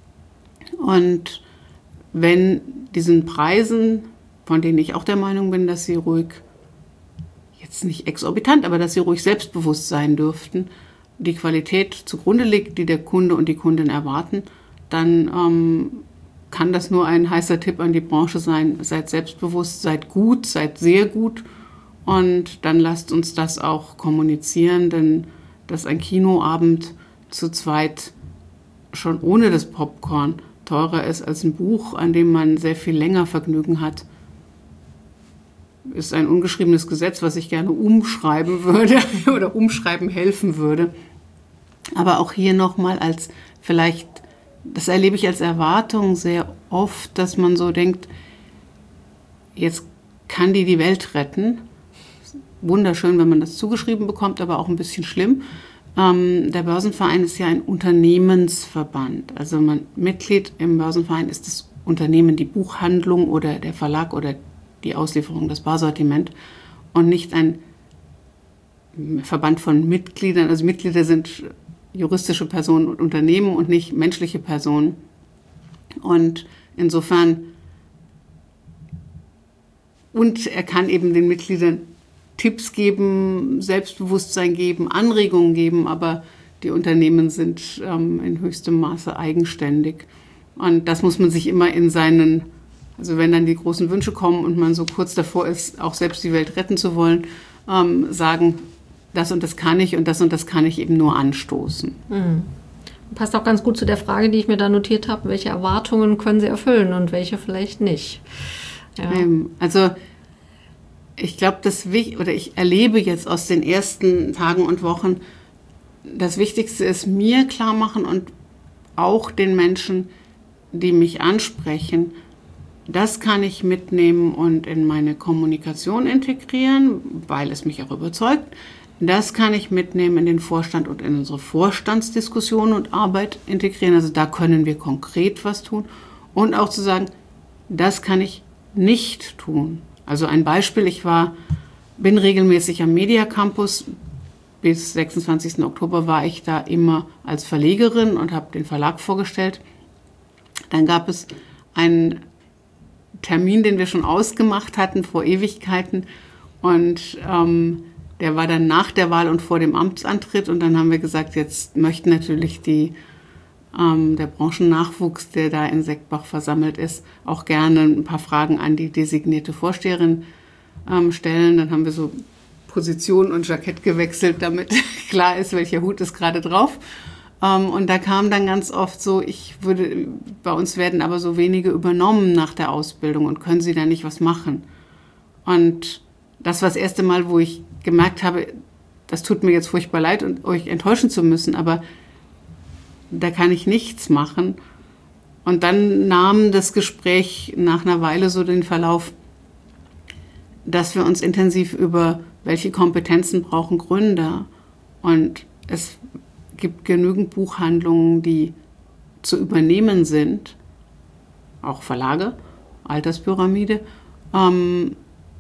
Und wenn diesen Preisen, von denen ich auch der Meinung bin, dass sie ruhig, jetzt nicht exorbitant, aber dass sie ruhig selbstbewusst sein dürften, die Qualität zugrunde liegt, die der Kunde und die Kundin erwarten, dann ähm, kann das nur ein heißer Tipp an die Branche sein. Seid selbstbewusst, seid gut, seid sehr gut und dann lasst uns das auch kommunizieren, denn dass ein Kinoabend zu zweit schon ohne das Popcorn teurer ist als ein Buch, an dem man sehr viel länger Vergnügen hat, ist ein ungeschriebenes Gesetz, was ich gerne umschreiben würde oder umschreiben helfen würde. Aber auch hier nochmal als vielleicht, das erlebe ich als Erwartung sehr oft, dass man so denkt, jetzt kann die die Welt retten. Wunderschön, wenn man das zugeschrieben bekommt, aber auch ein bisschen schlimm. Ähm, der Börsenverein ist ja ein Unternehmensverband. Also man, Mitglied im Börsenverein ist das Unternehmen, die Buchhandlung oder der Verlag oder die Auslieferung, das Barsortiment und nicht ein Verband von Mitgliedern. Also Mitglieder sind juristische Personen und Unternehmen und nicht menschliche Personen. Und insofern, und er kann eben den Mitgliedern Tipps geben, Selbstbewusstsein geben, Anregungen geben, aber die Unternehmen sind ähm, in höchstem Maße eigenständig. Und das muss man sich immer in seinen, also wenn dann die großen Wünsche kommen und man so kurz davor ist, auch selbst die Welt retten zu wollen, ähm, sagen, das und das kann ich und das und das kann ich eben nur anstoßen. Mhm. Passt auch ganz gut zu der Frage, die ich mir da notiert habe, welche Erwartungen können Sie erfüllen und welche vielleicht nicht. Ja. Ähm, also ich glaube, das oder ich erlebe jetzt aus den ersten Tagen und Wochen, das Wichtigste ist mir klar machen und auch den Menschen, die mich ansprechen, das kann ich mitnehmen und in meine Kommunikation integrieren, weil es mich auch überzeugt. Das kann ich mitnehmen in den Vorstand und in unsere Vorstandsdiskussion und Arbeit integrieren. Also da können wir konkret was tun. Und auch zu sagen, das kann ich nicht tun. Also ein Beispiel, ich war, bin regelmäßig am Media Campus. Bis sechsundzwanzigsten Oktober war ich da immer als Verlegerin und habe den Verlag vorgestellt. Dann gab es einen Termin, den wir schon ausgemacht hatten vor Ewigkeiten. Und ähm, der war dann nach der Wahl und vor dem Amtsantritt. Und dann haben wir gesagt, jetzt möchten natürlich die, ähm, der Branchennachwuchs, der da in Seckbach versammelt ist, auch gerne ein paar Fragen an die designierte Vorsteherin ähm, stellen. Dann haben wir so Position und Jackett gewechselt, damit klar ist, welcher Hut ist gerade drauf. Ähm, und da kam dann ganz oft so, ich würde, bei uns werden aber so wenige übernommen nach der Ausbildung und können Sie da nicht was machen? Und das war das erste Mal, wo ich gemerkt habe, das tut mir jetzt furchtbar leid und euch enttäuschen zu müssen, aber da kann ich nichts machen. Und dann nahm das Gespräch nach einer Weile so den Verlauf, dass wir uns intensiv über welche Kompetenzen brauchen Gründer. Und es gibt genügend Buchhandlungen, die zu übernehmen sind, auch Verlage, Alterspyramide. Ähm,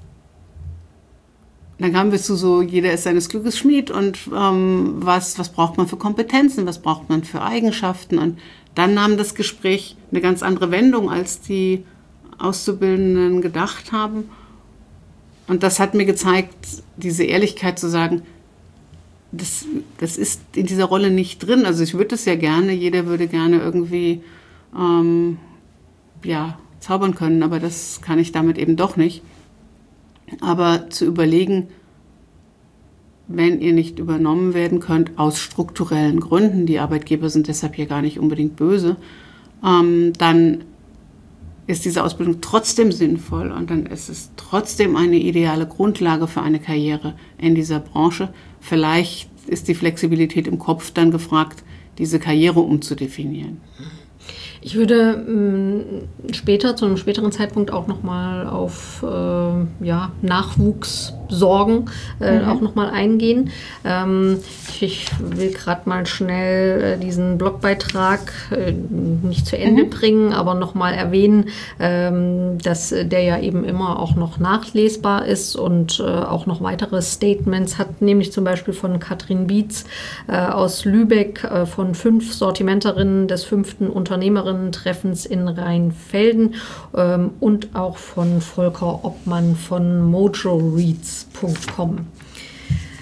dann kamen wir zu so, jeder ist seines Glückes Schmied und ähm, was, was braucht man für Kompetenzen, was braucht man für Eigenschaften. Und dann nahm das Gespräch eine ganz andere Wendung, als die Auszubildenden gedacht haben. Und das hat mir gezeigt, diese Ehrlichkeit zu sagen, das, das ist in dieser Rolle nicht drin. Also ich würde es ja gerne, jeder würde gerne irgendwie ähm, ja, zaubern können, aber das kann ich damit eben doch nicht. Aber zu überlegen, wenn ihr nicht übernommen werden könnt, aus strukturellen Gründen, die Arbeitgeber sind deshalb hier gar nicht unbedingt böse, ähm, dann ist diese Ausbildung trotzdem sinnvoll und dann ist es trotzdem eine ideale Grundlage für eine Karriere in dieser Branche. Vielleicht ist die Flexibilität im Kopf dann gefragt, diese Karriere umzudefinieren. Ich würde mh, später, zu einem späteren Zeitpunkt auch nochmal auf äh, ja, Nachwuchssorgen äh, mhm. auch nochmal eingehen. Ähm, ich will gerade mal schnell äh, diesen Blogbeitrag äh, nicht zu Ende mhm. bringen, aber nochmal erwähnen, ähm, dass der ja eben immer auch noch nachlesbar ist und äh, auch noch weitere Statements hat, nämlich zum Beispiel von Katrin Bietz äh, aus Lübeck, äh, von fünf Sortimenterinnen des fünften Unternehmerinnen Treffens in Rheinfelden ähm, und auch von Volker Obmann von mojo reads punkt com.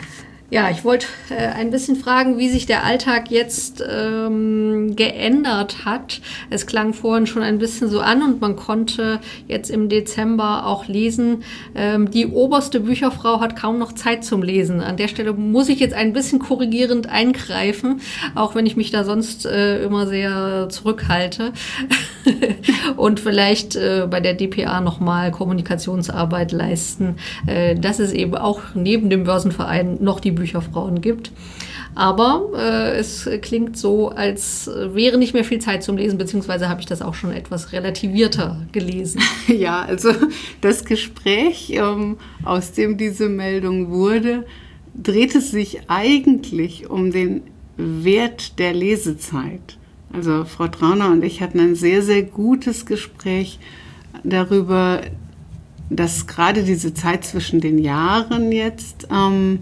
Ja, ich wollte äh, ein bisschen fragen, wie sich der Alltag jetzt ähm, geändert hat. Es klang vorhin schon ein bisschen so an und man konnte jetzt im Dezember auch lesen, ähm, die oberste Bücherfrau hat kaum noch Zeit zum Lesen. An der Stelle muss ich jetzt ein bisschen korrigierend eingreifen, auch wenn ich mich da sonst äh, immer sehr zurückhalte und vielleicht äh, bei der D P A nochmal Kommunikationsarbeit leisten, äh, dass es eben auch neben dem Börsenverein noch die Bücherfrauen gibt. Aber äh, es klingt so, als wäre nicht mehr viel Zeit zum Lesen, beziehungsweise habe ich das auch schon etwas relativierter gelesen. Ja, also das Gespräch, ähm, aus dem diese Meldung wurde, dreht es sich eigentlich um den Wert der Lesezeit. Also Frau Trauner und ich hatten ein sehr, sehr gutes Gespräch darüber, dass gerade diese Zeit zwischen den Jahren jetzt ähm,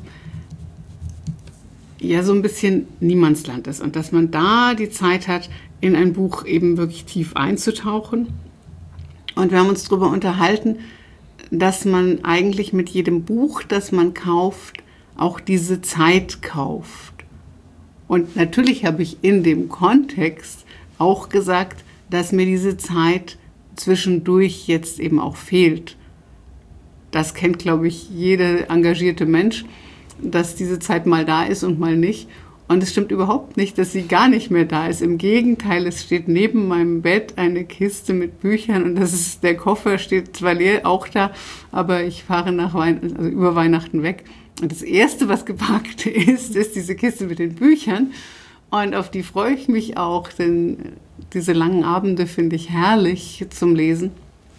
ja so ein bisschen Niemandsland ist und dass man da die Zeit hat, in ein Buch eben wirklich tief einzutauchen. Und wir haben uns darüber unterhalten, dass man eigentlich mit jedem Buch, das man kauft, auch diese Zeit kauft. Und natürlich habe ich in dem Kontext auch gesagt, dass mir diese Zeit zwischendurch jetzt eben auch fehlt. Das kennt, glaube ich, jeder engagierte Mensch, dass diese Zeit mal da ist und mal nicht. Und es stimmt überhaupt nicht, dass sie gar nicht mehr da ist. Im Gegenteil, es steht neben meinem Bett eine Kiste mit Büchern und das ist, der Koffer steht zwar leer, auch da, aber ich fahre nach Wein, also über Weihnachten weg. Und das Erste, was gepackt ist, ist diese Kiste mit den Büchern. Und auf die freue ich mich auch, denn diese langen Abende finde ich herrlich zum Lesen.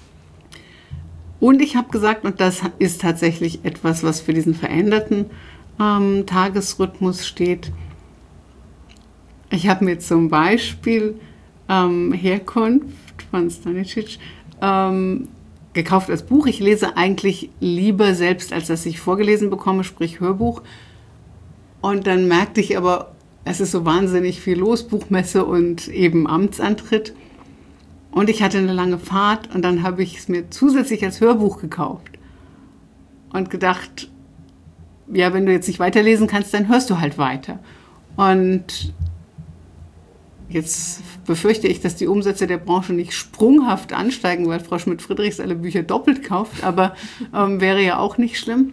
Und ich habe gesagt, und das ist tatsächlich etwas, was für diesen veränderten ähm, Tagesrhythmus steht. Ich habe mir zum Beispiel ähm, Herkunft von Stanisic ähm, gekauft als Buch. Ich lese eigentlich lieber selbst, als dass ich vorgelesen bekomme, sprich Hörbuch. Und dann merkte ich aber, es ist so wahnsinnig viel los, Buchmesse und eben Amtsantritt. Und ich hatte eine lange Fahrt und dann habe ich es mir zusätzlich als Hörbuch gekauft und gedacht, ja, wenn du jetzt nicht weiterlesen kannst, dann hörst du halt weiter. Und jetzt befürchte ich, dass die Umsätze der Branche nicht sprunghaft ansteigen, weil Frau Schmidt-Friedrichs alle Bücher doppelt kauft, aber ähm, wäre ja auch nicht schlimm.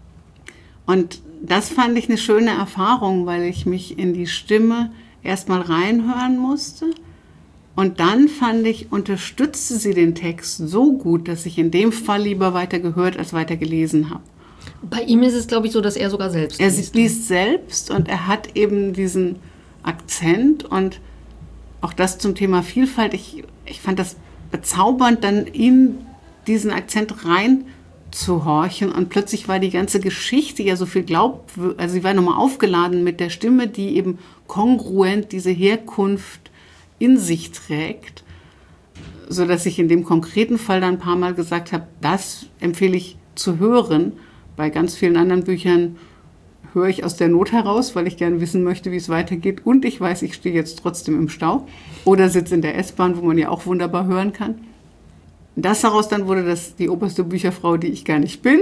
Und das fand ich eine schöne Erfahrung, weil ich mich in die Stimme erstmal reinhören musste. Und dann fand ich, unterstützte sie den Text so gut, dass ich in dem Fall lieber weiter gehört als weiter gelesen habe. Bei ihm ist es, glaube ich, so, dass er sogar selbst er liest. Er liest selbst und er hat eben diesen Akzent und auch das zum Thema Vielfalt. Ich, ich fand das bezaubernd, dann in diesen Akzent reinzuhorchen und plötzlich war die ganze Geschichte ja so viel glaubwürdig, also sie war nochmal aufgeladen mit der Stimme, die eben kongruent diese Herkunft in sich trägt, sodass ich in dem konkreten Fall dann ein paar Mal gesagt habe, das empfehle ich zu hören. Bei ganz vielen anderen Büchern höre ich aus der Not heraus, weil ich gerne wissen möchte, wie es weitergeht. Und ich weiß, ich stehe jetzt trotzdem im Stau oder sitze in der S-Bahn, wo man ja auch wunderbar hören kann. Das daraus dann wurde, dass die oberste Bücherfrau, die ich gar nicht bin,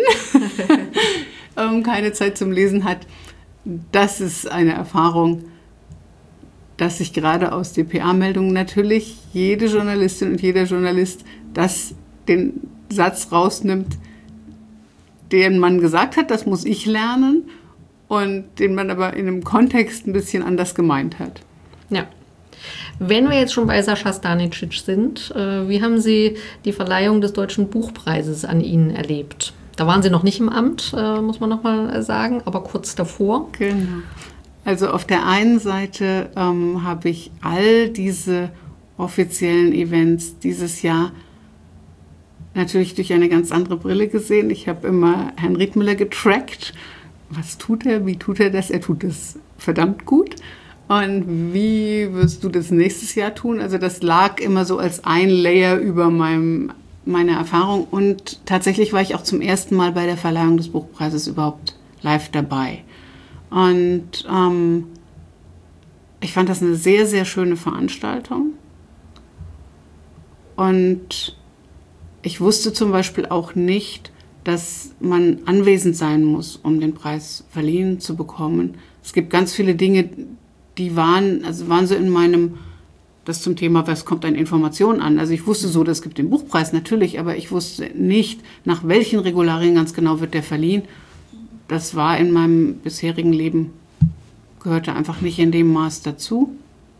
keine Zeit zum Lesen hat. Das ist eine Erfahrung, dass sich gerade aus D P A-Meldungen natürlich jede Journalistin und jeder Journalist das den Satz rausnimmt, den man gesagt hat, das muss ich lernen und den man aber in einem Kontext ein bisschen anders gemeint hat. Ja. Wenn wir jetzt schon bei Sascha Stanisic sind, äh, wie haben Sie die Verleihung des Deutschen Buchpreises an Ihnen erlebt? Da waren Sie noch nicht im Amt, äh, muss man noch mal sagen, aber kurz davor. Genau. Also auf der einen Seite ähm, habe ich all diese offiziellen Events dieses Jahr natürlich durch eine ganz andere Brille gesehen. Ich habe immer Herrn Riedmüller getrackt. Was tut er? Wie tut er das? Er tut es verdammt gut. Und wie wirst du das nächstes Jahr tun? Also das lag immer so als ein Layer über meinem, meine Erfahrung. Und tatsächlich war ich auch zum ersten Mal bei der Verleihung des Buchpreises überhaupt live dabei. Und ähm, ich fand das eine sehr, sehr schöne Veranstaltung. Und ich wusste zum Beispiel auch nicht, dass man anwesend sein muss, um den Preis verliehen zu bekommen. Es gibt ganz viele Dinge, die waren, also waren so in meinem, das zum Thema, was kommt an Informationen an. Also ich wusste so, es gibt den Buchpreis natürlich, aber ich wusste nicht, nach welchen Regularien ganz genau wird der verliehen. Das war in meinem bisherigen Leben, gehörte einfach nicht in dem Maß dazu.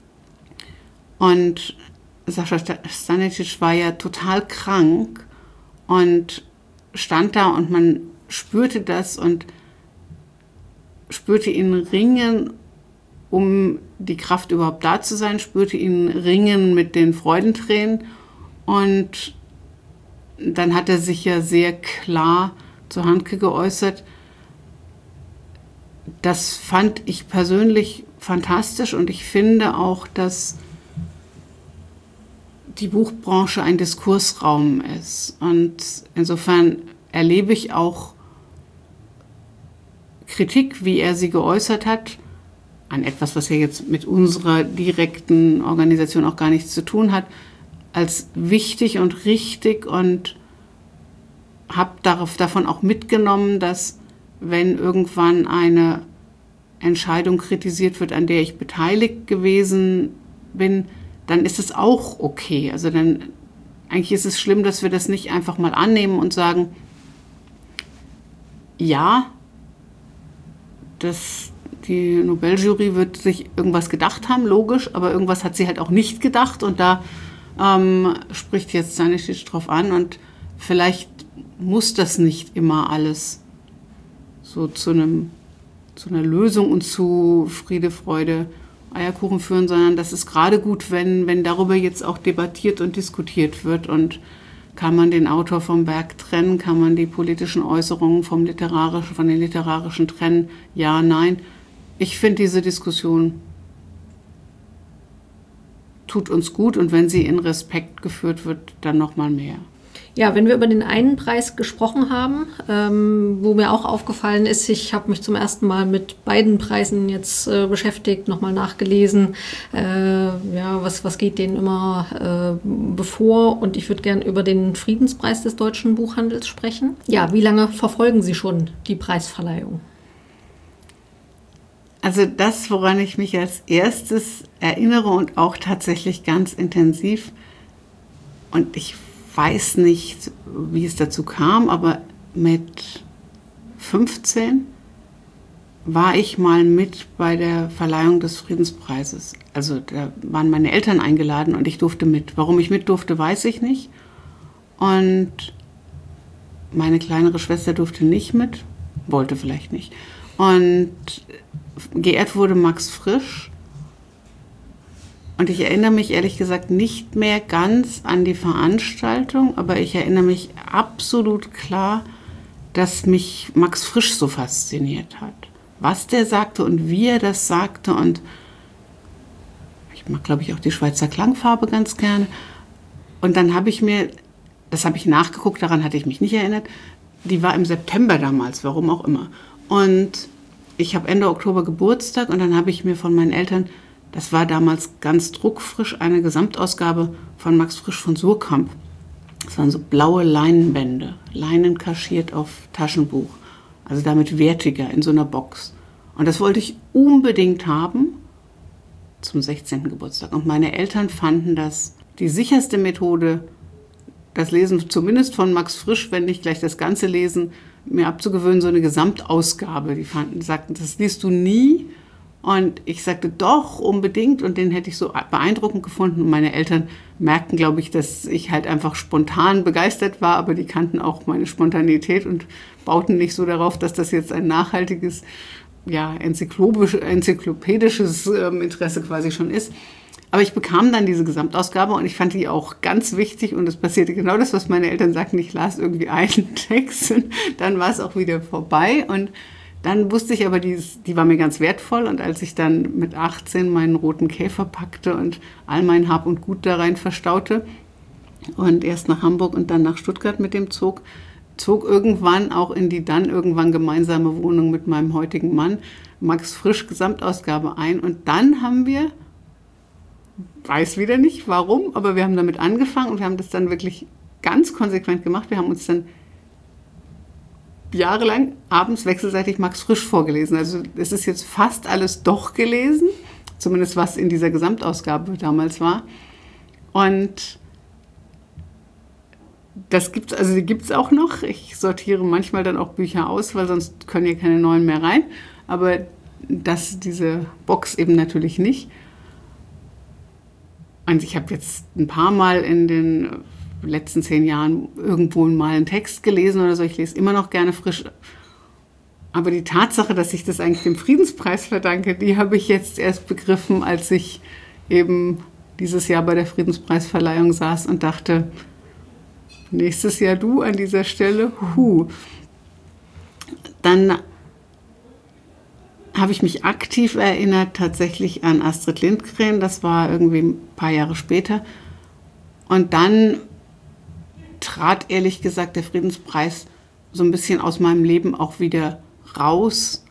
Und Sascha Stanisic war ja total krank und stand da und man spürte das und spürte ihn ringen, um die Kraft überhaupt da zu sein, spürte ihn ringen mit den Freudentränen. Und dann hat er sich ja sehr klar zu Handke geäußert. Das fand ich persönlich fantastisch und ich finde auch, dass die Buchbranche ein Diskursraum ist. Und insofern erlebe ich auch Kritik, wie er sie geäußert hat, an etwas, was ja jetzt mit unserer direkten Organisation auch gar nichts zu tun hat, als wichtig und richtig und habe davon auch mitgenommen, dass wenn irgendwann eine Entscheidung kritisiert wird, an der ich beteiligt gewesen bin, dann ist es auch okay. Also dann, eigentlich ist es schlimm, dass wir das nicht einfach mal annehmen und sagen, ja, das, die Nobeljury wird sich irgendwas gedacht haben, logisch, aber irgendwas hat sie halt auch nicht gedacht und da ähm, spricht jetzt Stanisic drauf an und vielleicht muss das nicht immer alles so zu einem, zu einer Lösung und zu Friede, Freude, Eierkuchen führen, sondern das ist gerade gut, wenn, wenn darüber jetzt auch debattiert und diskutiert wird und kann man den Autor vom Werk trennen, kann man die politischen Äußerungen vom literarischen, von den literarischen trennen, ja, nein. Ich finde, diese Diskussion tut uns gut und wenn sie in Respekt geführt wird, dann noch mal mehr. Ja, wenn wir über den einen Preis gesprochen haben, ähm, wo mir auch aufgefallen ist, ich habe mich zum ersten Mal mit beiden Preisen jetzt äh, beschäftigt, nochmal nachgelesen, äh, ja, was, was geht denen immer äh, bevor und ich würde gern über den Friedenspreis des deutschen Buchhandels sprechen. Ja, wie lange verfolgen Sie schon die Preisverleihung? Also das, woran ich mich als erstes erinnere und auch tatsächlich ganz intensiv und ich weiß nicht, wie es dazu kam, aber mit fünfzehn war ich mal mit bei der Verleihung des Friedenspreises. Also da waren meine Eltern eingeladen und ich durfte mit. Warum ich mit durfte, weiß ich nicht. Und meine kleinere Schwester durfte nicht mit, wollte vielleicht nicht. Und geehrt wurde Max Frisch. Und ich erinnere mich ehrlich gesagt nicht mehr ganz an die Veranstaltung, aber ich erinnere mich absolut klar, dass mich Max Frisch so fasziniert hat. Was der sagte und wie er das sagte und ich mag, glaube ich, auch die Schweizer Klangfarbe ganz gerne. Und dann habe ich mir, das habe ich nachgeguckt, daran hatte ich mich nicht erinnert, die war im September damals, warum auch immer. Und ich habe Ende Oktober Geburtstag und dann habe ich mir von meinen Eltern, das war damals ganz druckfrisch, eine Gesamtausgabe von Max Frisch von Surkamp. Das waren so blaue Leinenbände, Leinen kaschiert auf Taschenbuch, also damit wertiger in so einer Box. Und das wollte ich unbedingt haben zum sechzehnten Geburtstag. Und meine Eltern fanden das die sicherste Methode, das Lesen zumindest von Max Frisch, wenn nicht gleich das ganze Lesen, mir abzugewöhnen, so eine Gesamtausgabe. Die fanden, sagten, das liest du nie. Und ich sagte, doch, unbedingt. Und den hätte ich so beeindruckend gefunden. Und meine Eltern merkten, glaube ich, dass ich halt einfach spontan begeistert war. Aber die kannten auch meine Spontanität und bauten nicht so darauf, dass das jetzt ein nachhaltiges, ja, enzyklopädisches ähm, Interesse quasi schon ist. Aber ich bekam dann diese Gesamtausgabe und ich fand die auch ganz wichtig. Und es passierte genau das, was meine Eltern sagten. Ich las irgendwie einen Text und dann war es auch wieder vorbei. Und dann wusste ich aber, die, die war mir ganz wertvoll. Und als ich dann mit achtzehn meinen roten Käfer packte und all mein Hab und Gut da rein verstaute und erst nach Hamburg und dann nach Stuttgart mit dem zog, zog irgendwann auch in die dann irgendwann gemeinsame Wohnung mit meinem heutigen Mann Max Frisch Gesamtausgabe ein. Und dann haben wir, weiß wieder nicht warum, aber wir haben damit angefangen und wir haben das dann wirklich ganz konsequent gemacht. Wir haben uns dann jahrelang abends wechselseitig Max Frisch vorgelesen. Also es ist jetzt fast alles doch gelesen, zumindest was in dieser Gesamtausgabe damals war. Und das gibt's, also die gibt es auch noch. Ich sortiere manchmal dann auch Bücher aus, weil sonst können hier keine neuen mehr rein. Aber das, diese Box eben natürlich nicht. Und ich habe jetzt ein paar Mal in den letzten zehn Jahren irgendwo mal einen Text gelesen oder so. Ich lese immer noch gerne Frisch. Aber die Tatsache, dass ich das eigentlich dem Friedenspreis verdanke, die habe ich jetzt erst begriffen, als ich eben dieses Jahr bei der Friedenspreisverleihung saß und dachte, nächstes Jahr du an dieser Stelle, huh. Dann habe ich mich aktiv erinnert tatsächlich an Astrid Lindgren, das war irgendwie ein paar Jahre später. Und dann trat ehrlich gesagt der Friedenspreis so ein bisschen aus meinem Leben auch wieder raus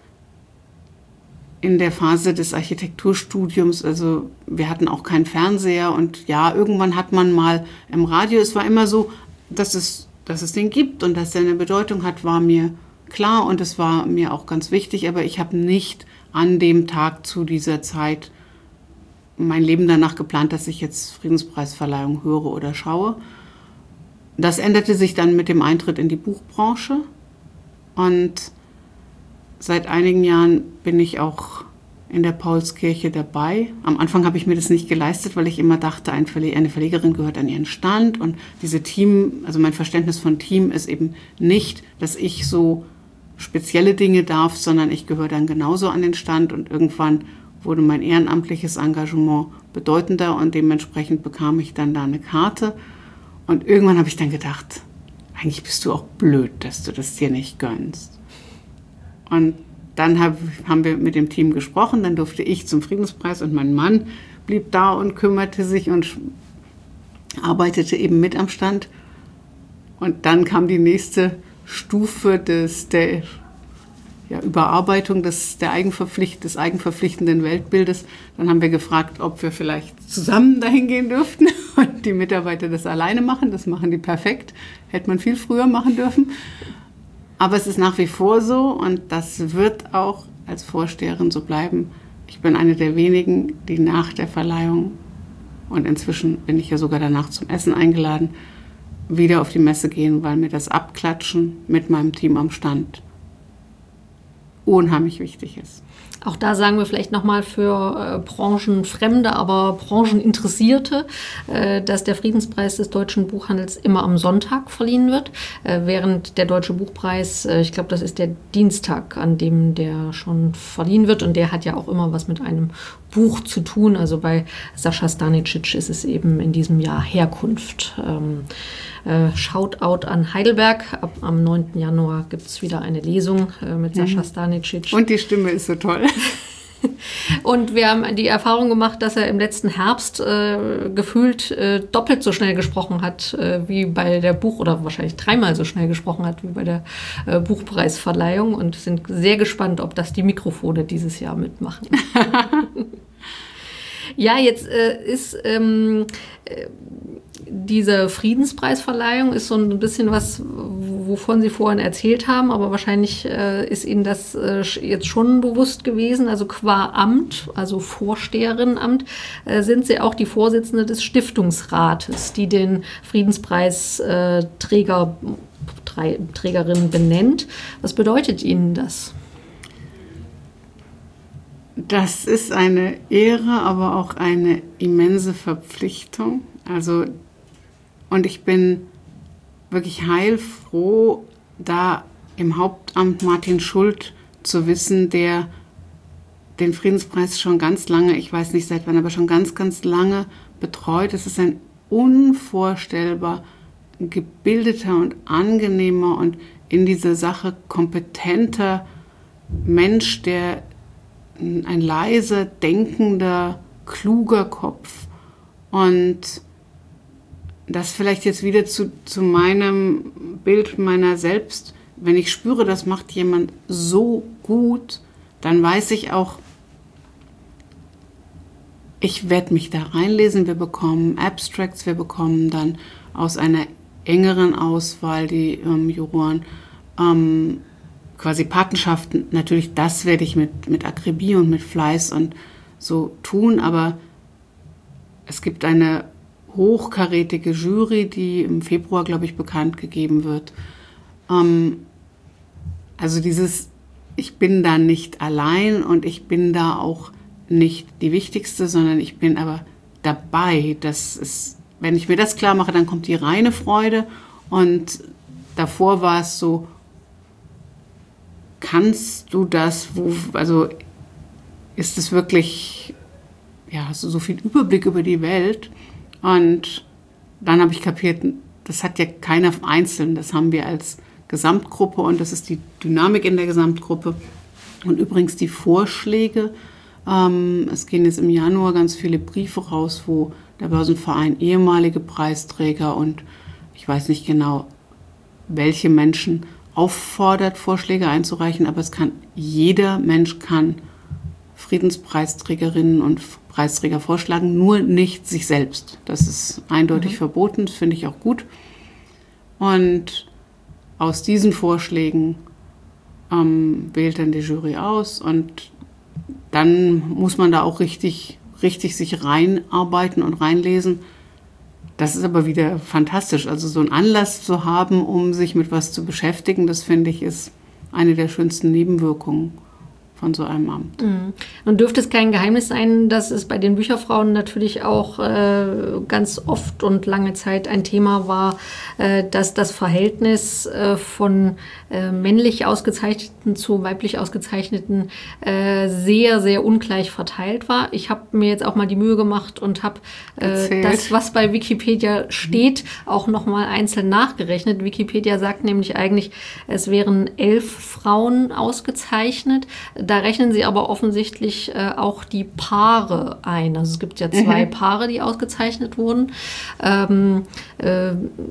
in der Phase des Architekturstudiums. Also wir hatten auch keinen Fernseher und ja, irgendwann hat man mal im Radio, es war immer so, dass es, dass es den gibt und dass er eine Bedeutung hat, war mir klar und es war mir auch ganz wichtig, aber ich habe nicht an dem Tag zu dieser Zeit mein Leben danach geplant, dass ich jetzt Friedenspreisverleihung höre oder schaue. Das änderte sich dann mit dem Eintritt in die Buchbranche und seit einigen Jahren bin ich auch in der Paulskirche dabei. Am Anfang habe ich mir das nicht geleistet, weil ich immer dachte, eine Verlegerin gehört an ihren Stand und diese Team, also mein Verständnis von Team ist eben nicht, dass ich so spezielle Dinge darf, sondern ich gehöre dann genauso an den Stand und irgendwann wurde mein ehrenamtliches Engagement bedeutender und dementsprechend bekam ich dann da eine Karte und irgendwann habe ich dann gedacht, eigentlich bist du auch blöd, dass du das dir nicht gönnst. Und dann hab, haben wir mit dem Team gesprochen, dann durfte ich zum Friedenspreis und mein Mann blieb da und kümmerte sich und arbeitete eben mit am Stand. Und dann kam die nächste Stufe des, der ja, Überarbeitung des, der Eigenverpflicht, des eigenverpflichtenden Weltbildes. Dann haben wir gefragt, ob wir vielleicht zusammen dahin gehen dürften und die Mitarbeiter das alleine machen. Das machen die perfekt. Hätte man viel früher machen dürfen. Aber es ist nach wie vor so und das wird auch als Vorsteherin so bleiben. Ich bin eine der wenigen, die nach der Verleihung, und inzwischen bin ich ja sogar danach zum Essen eingeladen, wieder auf die Messe gehen, weil mir das Abklatschen mit meinem Team am Stand unheimlich wichtig ist. Auch da sagen wir vielleicht nochmal für äh, Branchenfremde, aber Brancheninteressierte, äh, dass der Friedenspreis des deutschen Buchhandels immer am Sonntag verliehen wird, äh, während der Deutsche Buchpreis, äh, ich glaube, das ist der Dienstag, an dem der schon verliehen wird und der hat ja auch immer was mit einem Buch zu tun. Also bei Sascha Stanicic ist es eben in diesem Jahr Herkunft. Ähm, äh, Shoutout an Heidelberg. Ab, am neunten Januar gibt es wieder eine Lesung äh, mit Sascha mhm. Stanicic. Und die Stimme ist so toll. Und wir haben die Erfahrung gemacht, dass er im letzten Herbst äh, gefühlt äh, doppelt so schnell gesprochen hat äh, wie bei der Buch- oder wahrscheinlich dreimal so schnell gesprochen hat wie bei der äh, Buchpreisverleihung und sind sehr gespannt, ob das die Mikrofone dieses Jahr mitmachen. Ja, jetzt äh, ist ähm, äh, diese Friedenspreisverleihung ist so ein bisschen was, wovon Sie vorhin erzählt haben, aber wahrscheinlich äh, ist Ihnen das äh, jetzt schon bewusst gewesen. Also qua Amt, also Vorsteherinnenamt, äh, sind Sie auch die Vorsitzende des Stiftungsrates, die den Friedenspreisträger, äh, Trägerin benennt. Was bedeutet Ihnen das? Das ist eine Ehre, aber auch eine immense Verpflichtung. Also, und ich bin wirklich heilfroh, da im Hauptamt Martin Schult zu wissen, der den Friedenspreis schon ganz lange, ich weiß nicht seit wann, aber schon ganz, ganz lange betreut. Es ist ein unvorstellbar gebildeter und angenehmer und in dieser Sache kompetenter Mensch, der ein leiser, denkender, kluger Kopf. Und das vielleicht jetzt wieder zu, zu meinem Bild meiner selbst. Wenn ich spüre, das macht jemand so gut, dann weiß ich auch, ich werde mich da reinlesen. Wir bekommen Abstracts, wir bekommen dann aus einer engeren Auswahl die ähm, Juroren ähm, quasi Patenschaften, natürlich das werde ich mit, mit Akribie und mit Fleiß und so tun, aber es gibt eine hochkarätige Jury, die im Februar, glaube ich, bekannt gegeben wird. Ähm, also dieses, ich bin da nicht allein und ich bin da auch nicht die Wichtigste, sondern ich bin aber dabei. Das ist, wenn ich mir das klar mache, dann kommt die reine Freude. Und davor war es so, kannst du das, wo, also ist es wirklich, ja, hast du so viel Überblick über die Welt? Und dann habe ich kapiert, das hat ja keiner einzeln, das haben wir als Gesamtgruppe und das ist die Dynamik in der Gesamtgruppe. Und übrigens die Vorschläge, ähm, es gehen jetzt im Januar ganz viele Briefe raus, wo der Börsenverein ehemalige Preisträger und ich weiß nicht genau, welche Menschen auffordert, Vorschläge einzureichen, aber es kann, jeder Mensch kann Friedenspreisträgerinnen und Preisträger vorschlagen, nur nicht sich selbst. Das ist eindeutig mhm. verboten, das finde ich auch gut. Und aus diesen Vorschlägen ähm, wählt dann die Jury aus und dann muss man da auch richtig, richtig sich reinarbeiten und reinlesen. Das ist aber wieder fantastisch. Also so einen Anlass zu haben, um sich mit was zu beschäftigen, das finde ich ist eine der schönsten Nebenwirkungen von so einem Amt. Mhm. Nun dürfte es kein Geheimnis sein, dass es bei den Bücherfrauen natürlich auch äh, ganz oft und lange Zeit ein Thema war, äh, dass das Verhältnis äh, von äh, männlich Ausgezeichneten zu weiblich Ausgezeichneten äh, sehr, sehr ungleich verteilt war. Ich habe mir jetzt auch mal die Mühe gemacht und habe äh, das, was bei Wikipedia steht, auch nochmal einzeln nachgerechnet. Wikipedia sagt nämlich eigentlich, es wären elf Frauen ausgezeichnet. Da rechnen sie aber offensichtlich äh, auch die Paare ein. Also es gibt ja zwei mhm. Paare, die ausgezeichnet wurden. Ähm, äh,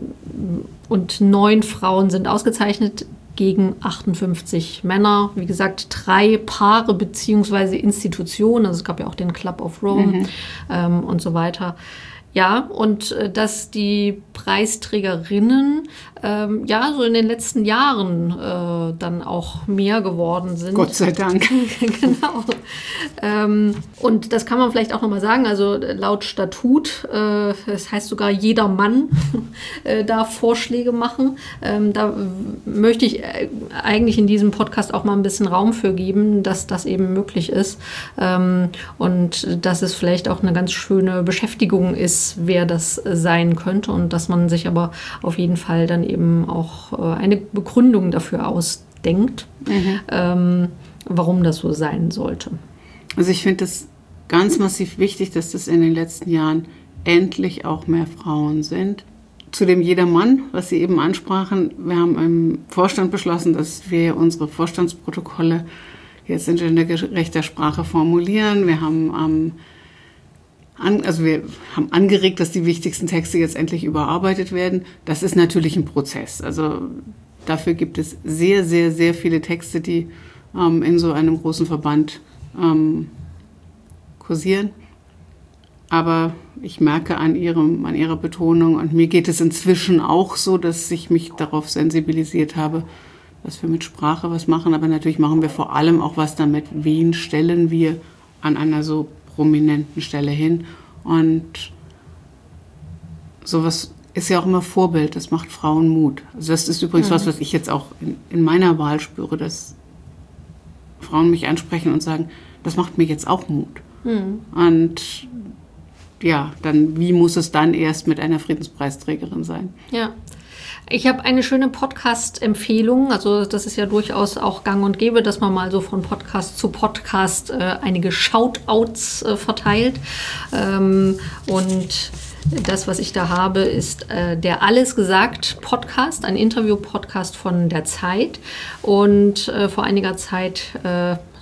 und neun Frauen sind ausgezeichnet gegen achtundfünfzig Männer. Wie gesagt, drei Paare beziehungsweise Institutionen. Also es gab ja auch den Club of Rome mhm. ähm, und so weiter. Ja, und äh, dass die Preisträgerinnen ähm, ja so in den letzten Jahren äh, dann auch mehr geworden sind. Gott sei Dank. Genau. Ähm, und das kann man vielleicht auch nochmal sagen, also laut Statut, äh, das heißt sogar jeder Mann äh, darf Vorschläge machen. Ähm, da möchte ich äh, eigentlich in diesem Podcast auch mal ein bisschen Raum für geben, dass das eben möglich ist. Ähm, und dass es vielleicht auch eine ganz schöne Beschäftigung ist, wer das sein könnte und dass man sich aber auf jeden Fall dann eben auch eine Begründung dafür ausdenkt, mhm. ähm, warum das so sein sollte. Also ich finde es ganz massiv wichtig, dass das in den letzten Jahren endlich auch mehr Frauen sind. Zu dem Jedermann, was Sie eben ansprachen, wir haben im Vorstand beschlossen, dass wir unsere Vorstandsprotokolle jetzt in gendergerechter Sprache formulieren. Wir haben am ähm, Also wir haben angeregt, dass die wichtigsten Texte jetzt endlich überarbeitet werden. Das ist natürlich ein Prozess. Also dafür gibt es sehr, sehr, sehr viele Texte, die ähm, in so einem großen Verband ähm, kursieren. Aber ich merke an, ihrem, an ihrer Betonung, und mir geht es inzwischen auch so, dass ich mich darauf sensibilisiert habe, dass wir mit Sprache was machen. Aber natürlich machen wir vor allem auch was damit, wen stellen wir an einer so prominenten Stelle hin. Und sowas ist ja auch immer Vorbild, das macht Frauen Mut. Also das ist übrigens mhm. was, was ich jetzt auch in, in meiner Wahl spüre, dass Frauen mich ansprechen und sagen, das macht mir jetzt auch Mut. Mhm. Und ja, dann, wie muss es dann erst mit einer Friedenspreisträgerin sein? Ja. Ich habe eine schöne Podcast-Empfehlung. Also das ist ja durchaus auch gang und gäbe, dass man mal so von Podcast zu Podcast äh, einige Shoutouts äh, verteilt. Ähm, und das, was ich da habe, ist äh, der Alles gesagt Podcast, ein Interview-Podcast von der Zeit. Und äh, vor einiger Zeit, äh,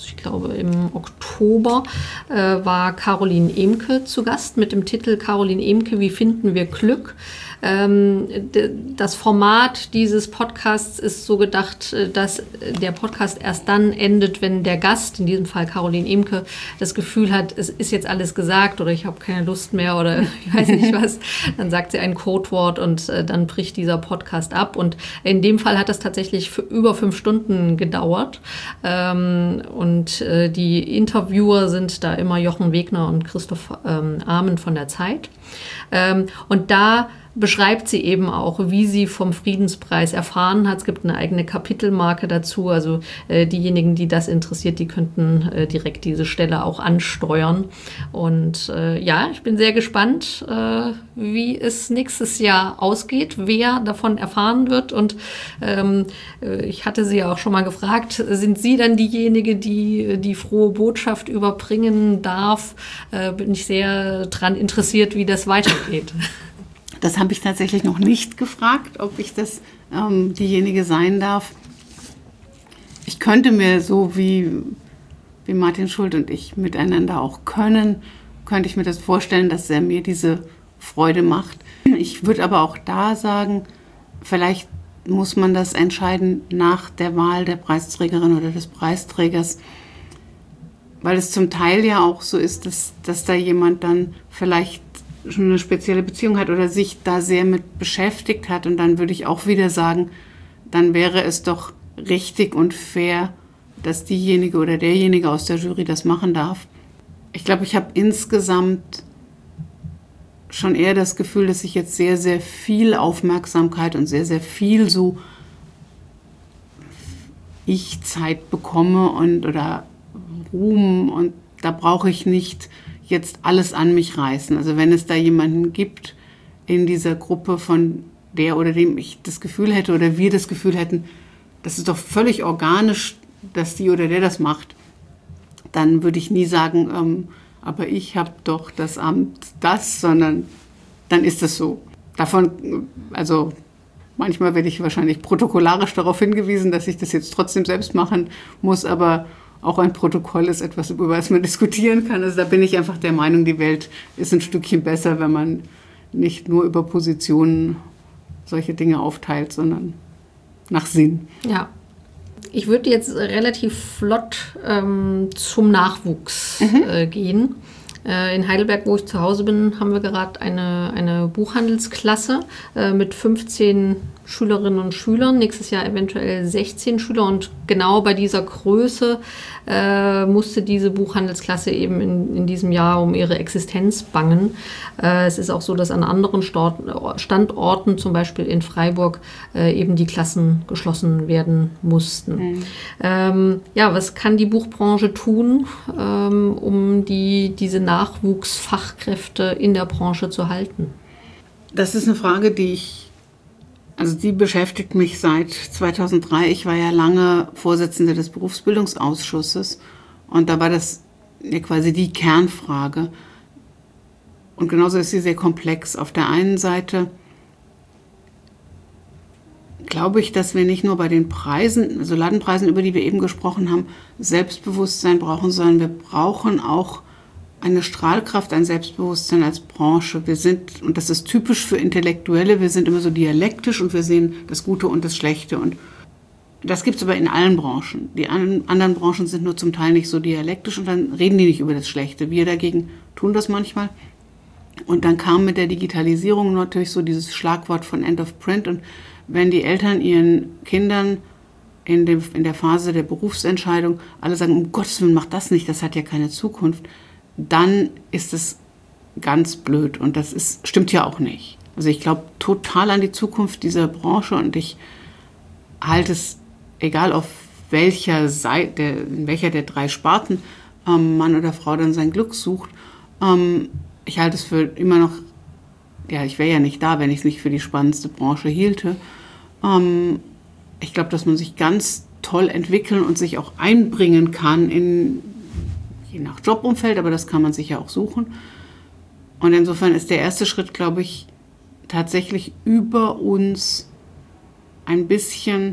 also ich glaube im Oktober, äh, war Caroline Emke zu Gast mit dem Titel Caroline Emke, wie finden wir Glück? Ähm, d- das Format dieses Podcasts ist so gedacht, äh, dass der Podcast erst dann endet, wenn der Gast, in diesem Fall Caroline Emke, das Gefühl hat, es ist jetzt alles gesagt oder ich habe keine Lust mehr oder ich weiß nicht was. Dann sagt sie ein Codewort und äh, dann bricht dieser Podcast ab. Und in dem Fall hat das tatsächlich für über fünf Stunden gedauert. Ähm, und äh, die Interviewer sind da immer Jochen Wegner und Christoph ähm, Ahmen von der Zeit. Ähm, und da beschreibt sie eben auch, wie sie vom Friedenspreis erfahren hat. Es gibt eine eigene Kapitelmarke dazu. Also äh, diejenigen, die das interessiert, die könnten äh, direkt diese Stelle auch ansteuern. Und äh, ja, ich bin sehr gespannt, äh, wie es nächstes Jahr ausgeht, wer davon erfahren wird. Und ähm, äh, ich hatte sie ja auch schon mal gefragt, sind Sie dann diejenige, die die frohe Botschaft überbringen darf? Äh, bin ich sehr dran interessiert, wie das weitergeht. Das habe ich tatsächlich noch nicht gefragt, ob ich das ähm, diejenige sein darf. Ich könnte mir so wie, wie Martin Schult und ich miteinander auch können, könnte ich mir das vorstellen, dass er mir diese Freude macht. Ich würde aber auch da sagen, vielleicht muss man das entscheiden nach der Wahl der Preisträgerin oder des Preisträgers, weil es zum Teil ja auch so ist, dass, dass da jemand dann vielleicht schon eine spezielle Beziehung hat oder sich da sehr mit beschäftigt hat. Und dann würde ich auch wieder sagen, dann wäre es doch richtig und fair, dass diejenige oder derjenige aus der Jury das machen darf. Ich glaube, ich habe insgesamt schon eher das Gefühl, dass ich jetzt sehr, sehr viel Aufmerksamkeit und sehr, sehr viel so Ich-Zeit bekomme und oder Ruhm. Und da brauche ich nicht jetzt alles an mich reißen. Also wenn es da jemanden gibt in dieser Gruppe, von der oder dem ich das Gefühl hätte oder wir das Gefühl hätten, das ist doch völlig organisch, dass die oder der das macht, dann würde ich nie sagen, ähm, aber ich habe doch das Amt das, sondern dann ist das so. Davon, also manchmal werde ich wahrscheinlich protokollarisch darauf hingewiesen, dass ich das jetzt trotzdem selbst machen muss, aber auch ein Protokoll ist etwas, über was man diskutieren kann. Also da bin ich einfach der Meinung, die Welt ist ein Stückchen besser, wenn man nicht nur über Positionen solche Dinge aufteilt, sondern nach Sinn. Ja, ich würde jetzt relativ flott ähm, zum Nachwuchs mhm. äh, gehen. Äh, in Heidelberg, wo ich zu Hause bin, haben wir gerade eine, eine Buchhandelsklasse äh, mit fünfzehn Schülerinnen und Schülern, nächstes Jahr eventuell sechzehn Schüler und genau bei dieser Größe äh, musste diese Buchhandelsklasse eben in, in diesem Jahr um ihre Existenz bangen. Äh, es ist auch so, dass an anderen Stort, Standorten, zum Beispiel in Freiburg, äh, eben die Klassen geschlossen werden mussten. Mhm. Ähm, ja, was kann die Buchbranche tun, ähm, um die, diese Nachwuchsfachkräfte in der Branche zu halten? Das ist eine Frage, die ich Also die beschäftigt mich seit zweitausenddrei. Ich war ja lange Vorsitzende des Berufsbildungsausschusses und da war das ja quasi die Kernfrage. Und genauso ist sie sehr komplex. Auf der einen Seite glaube ich, dass wir nicht nur bei den Preisen, also Ladenpreisen, über die wir eben gesprochen haben, Selbstbewusstsein brauchen, sondern wir brauchen auch eine Strahlkraft, ein Selbstbewusstsein als Branche. Wir sind, und das ist typisch für Intellektuelle, wir sind immer so dialektisch und wir sehen das Gute und das Schlechte. Und das gibt es aber in allen Branchen. Die anderen Branchen sind nur zum Teil nicht so dialektisch und dann reden die nicht über das Schlechte. Wir dagegen tun das manchmal. Und dann kam mit der Digitalisierung natürlich so dieses Schlagwort von End of Print. Und wenn die Eltern ihren Kindern in, dem, in der Phase der Berufsentscheidung alle sagen, um Gottes Willen, mach das nicht, das hat ja keine Zukunft, dann ist es ganz blöd. Und das ist, stimmt ja auch nicht. Also ich glaube total an die Zukunft dieser Branche und ich halte es, egal auf welcher Seite, in welcher der drei Sparten ähm, Mann oder Frau dann sein Glück sucht, ähm, ich halte es für immer noch, ja, ich wäre ja nicht da, wenn ich es nicht für die spannendste Branche hielte. Ähm, ich glaube, dass man sich ganz toll entwickeln und sich auch einbringen kann in je nach Jobumfeld, aber das kann man sich ja auch suchen. Und insofern ist der erste Schritt, glaube ich, tatsächlich über uns ein bisschen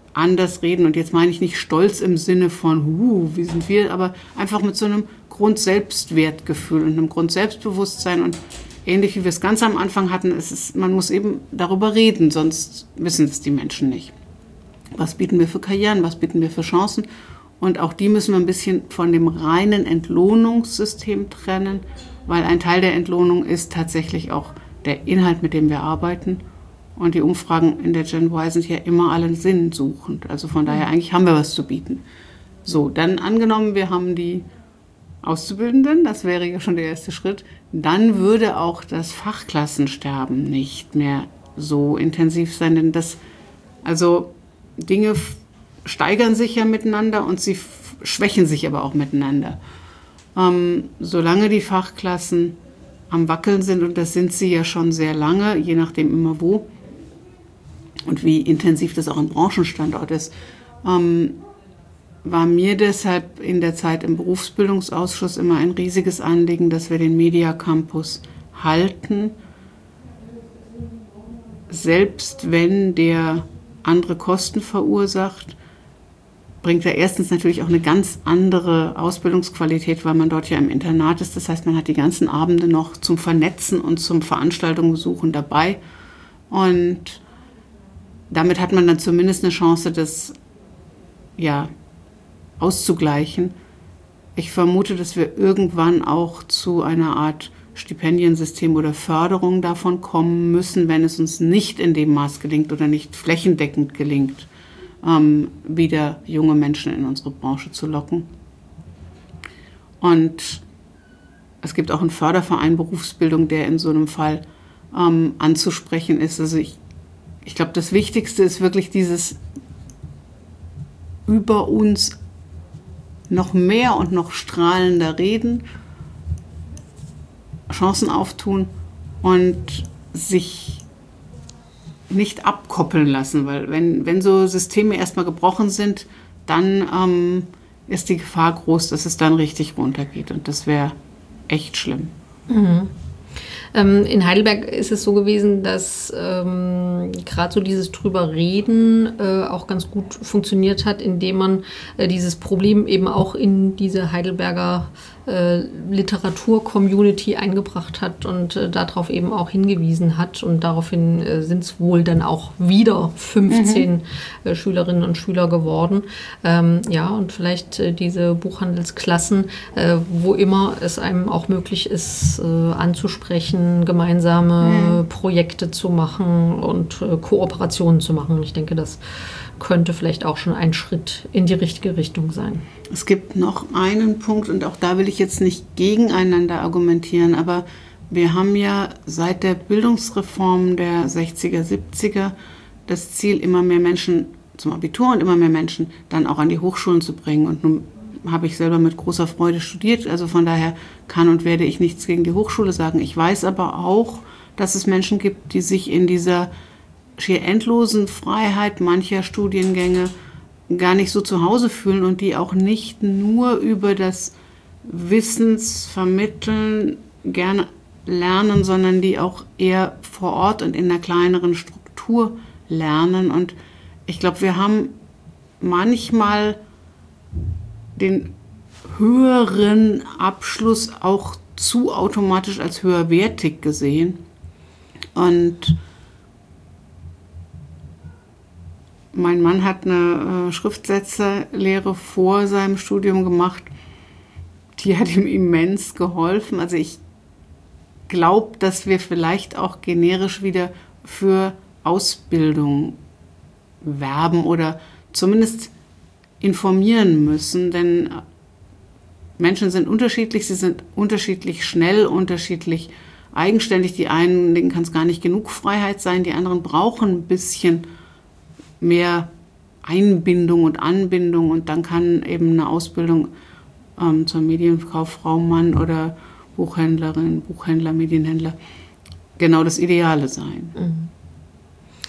anders reden. Und jetzt meine ich nicht stolz im Sinne von, huh, wie sind wir, aber einfach mit so einem Grundselbstwertgefühl und einem Grundselbstbewusstsein. Und ähnlich wie wir es ganz am Anfang hatten, ist es, man muss eben darüber reden, sonst wissen es die Menschen nicht. Was bieten wir für Karrieren, was bieten wir für Chancen? Und auch die müssen wir ein bisschen von dem reinen Entlohnungssystem trennen, weil ein Teil der Entlohnung ist tatsächlich auch der Inhalt, mit dem wir arbeiten. Und die Umfragen in der Gen Y sind ja immer alle sinnsuchend. Also von daher, eigentlich haben wir was zu bieten. So, dann angenommen, wir haben die Auszubildenden, das wäre ja schon der erste Schritt, dann würde auch das Fachklassensterben nicht mehr so intensiv sein, denn das, also Dinge steigern sich ja miteinander und sie f- schwächen sich aber auch miteinander. Ähm, solange die Fachklassen am Wackeln sind, und das sind sie ja schon sehr lange, je nachdem immer wo und wie intensiv das auch ein Branchenstandort ist, ähm, war mir deshalb in der Zeit im Berufsbildungsausschuss immer ein riesiges Anliegen, dass wir den Media Campus halten, selbst wenn der andere Kosten verursacht, bringt er erstens natürlich auch eine ganz andere Ausbildungsqualität, weil man dort ja im Internat ist. Das heißt, man hat die ganzen Abende noch zum Vernetzen und zum Veranstaltungen besuchen dabei. Und damit hat man dann zumindest eine Chance, das ja, auszugleichen. Ich vermute, dass wir irgendwann auch zu einer Art Stipendiensystem oder Förderung davon kommen müssen, wenn es uns nicht in dem Maß gelingt oder nicht flächendeckend gelingt, ähm, wieder junge Menschen in unsere Branche zu locken. Und es gibt auch einen Förderverein Berufsbildung, der in so einem Fall ähm, anzusprechen ist. Also ich, ich glaube, das Wichtigste ist wirklich dieses über uns noch mehr und noch strahlender reden, Chancen auftun und sich nicht abkoppeln lassen, weil wenn, wenn so Systeme erstmal gebrochen sind, dann ähm, ist die Gefahr groß, dass es dann richtig runtergeht und das wäre echt schlimm. Mhm. Ähm, in Heidelberg ist es so gewesen, dass ähm, gerade so dieses drüber reden äh, auch ganz gut funktioniert hat, indem man äh, dieses Problem eben auch in diese Heidelberger äh, Literatur-Community eingebracht hat und äh, darauf eben auch hingewiesen hat. Und daraufhin äh, sind es wohl dann auch wieder fünfzehn mhm. äh, Schülerinnen und Schüler geworden. Ähm, ja, und vielleicht äh, diese Buchhandelsklassen, äh, wo immer es einem auch möglich ist, äh, anzusprechen, gemeinsame mhm. Projekte zu machen und äh, Kooperationen zu machen. Ich denke, das könnte vielleicht auch schon ein Schritt in die richtige Richtung sein. Es gibt noch einen Punkt, und auch da will ich jetzt nicht gegeneinander argumentieren, aber wir haben ja seit der Bildungsreform der sechziger, siebziger das Ziel, immer mehr Menschen zum Abitur und immer mehr Menschen dann auch an die Hochschulen zu bringen. Und nun habe ich selber mit großer Freude studiert, also von daher kann und werde ich nichts gegen die Hochschule sagen. Ich weiß aber auch, dass es Menschen gibt, die sich in dieser schier endlosen Freiheit mancher Studiengänge gar nicht so zu Hause fühlen und die auch nicht nur über das Wissensvermitteln gerne lernen, sondern die auch eher vor Ort und in einer kleineren Struktur lernen. Und ich glaube, wir haben manchmal den höheren Abschluss auch zu automatisch als höherwertig gesehen. Und mein Mann hat eine äh, Schriftsetzerlehre vor seinem Studium gemacht. Die hat ihm immens geholfen. Also ich glaube, dass wir vielleicht auch generisch wieder für Ausbildung werben oder zumindest informieren müssen, denn Menschen sind unterschiedlich, sie sind unterschiedlich schnell, unterschiedlich eigenständig. Die einen, denen kann es gar nicht genug Freiheit sein, die anderen brauchen ein bisschen mehr Einbindung und Anbindung und dann kann eben eine Ausbildung ähm, zur Medienkauffrau, Mann oder Buchhändlerin, Buchhändler, Medienhändler genau das Ideale sein. Mhm.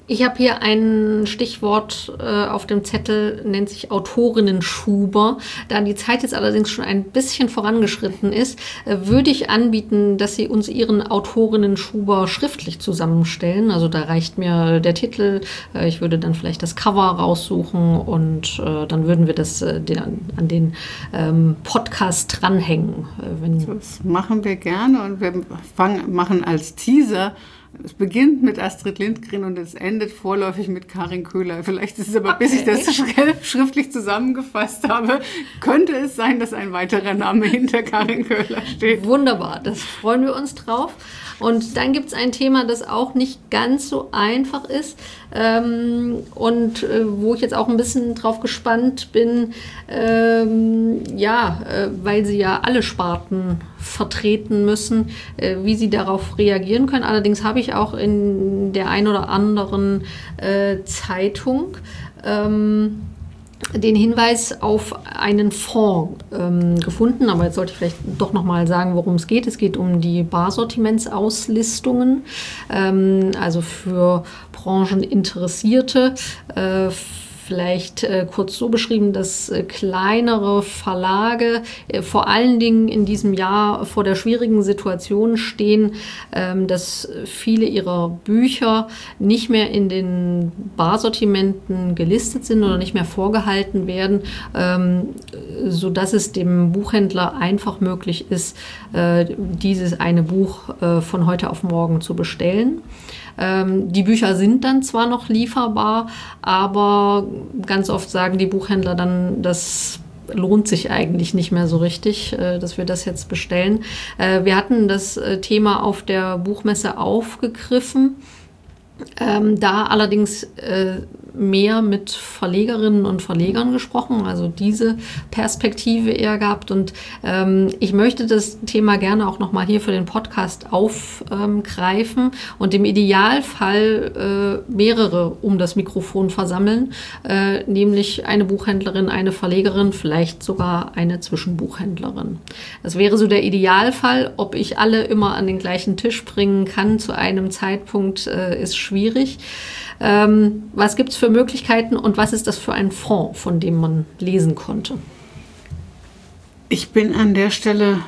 Ich habe hier ein Stichwort äh, auf dem Zettel, nennt sich Autorinnen-Schuber. Da die Zeit jetzt allerdings schon ein bisschen vorangeschritten ist, äh, würde ich anbieten, dass Sie uns Ihren Autorinnen-Schuber schriftlich zusammenstellen. Also da reicht mir der Titel. Äh, ich würde dann vielleicht das Cover raussuchen und äh, dann würden wir das äh, den, an den ähm, Podcast dranhängen. Äh, wenn das machen wir gerne und wir fangen, machen als Teaser. Es beginnt mit Astrid Lindgren und es endet vorläufig mit Karin Köhler. Vielleicht ist es aber, okay, bis ich das schriftlich zusammengefasst habe, könnte es sein, dass ein weiterer Name hinter Karin Köhler steht. Wunderbar, das freuen wir uns drauf. Und dann gibt es ein Thema, das auch nicht ganz so einfach ist ähm, und äh, wo ich jetzt auch ein bisschen drauf gespannt bin, ähm, ja, äh, weil Sie ja alle Sparten vertreten müssen, äh, wie Sie darauf reagieren können. Allerdings habe ich auch in der ein oder anderen äh, Zeitung ähm, den Hinweis auf einen Fonds ähm, gefunden, aber jetzt sollte ich vielleicht doch nochmal sagen, worum es geht. Es geht um die Barsortimentauslistungen, ähm, also für Brancheninteressierte. Äh, Vielleicht äh, kurz so beschrieben, dass äh, kleinere Verlage äh, vor allen Dingen in diesem Jahr vor der schwierigen Situation stehen, ähm, dass viele ihrer Bücher nicht mehr in den Barsortimenten gelistet sind oder nicht mehr vorgehalten werden, ähm, sodass es dem Buchhändler einfach möglich ist, äh, dieses eine Buch äh, von heute auf morgen zu bestellen. Die Bücher sind dann zwar noch lieferbar, aber ganz oft sagen die Buchhändler dann, das lohnt sich eigentlich nicht mehr so richtig, dass wir das jetzt bestellen. Wir hatten das Thema auf der Buchmesse aufgegriffen, da allerdings mehr mit Verlegerinnen und Verlegern gesprochen, also diese Perspektive eher gehabt. Und ähm, ich möchte das Thema gerne auch nochmal hier für den Podcast aufgreifen ähm, und im Idealfall äh, mehrere um das Mikrofon versammeln, äh, nämlich eine Buchhändlerin, eine Verlegerin, vielleicht sogar eine Zwischenbuchhändlerin. Das wäre so der Idealfall. Ob ich alle immer an den gleichen Tisch bringen kann zu einem Zeitpunkt, äh, ist schwierig. Ähm, was gibt es für Möglichkeiten und was ist das für ein Fonds, von dem man lesen konnte? Ich bin an der Stelle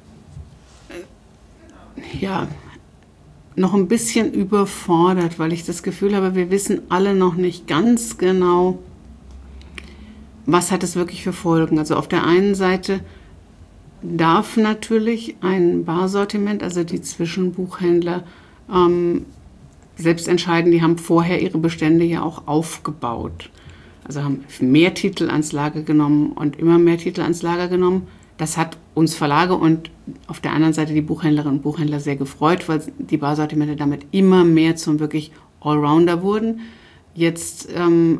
äh, ja, noch ein bisschen überfordert, weil ich das Gefühl habe, wir wissen alle noch nicht ganz genau, was hat es wirklich für Folgen. Also auf der einen Seite darf natürlich ein Barsortiment, also die Zwischenbuchhändler, ähm, selbst entscheiden, die haben vorher ihre Bestände ja auch aufgebaut. Also haben mehr Titel ans Lager genommen und immer mehr Titel ans Lager genommen. Das hat uns Verlage und auf der anderen Seite die Buchhändlerinnen und Buchhändler sehr gefreut, weil die Barsortimente damit immer mehr zum wirklich Allrounder wurden. Jetzt ähm,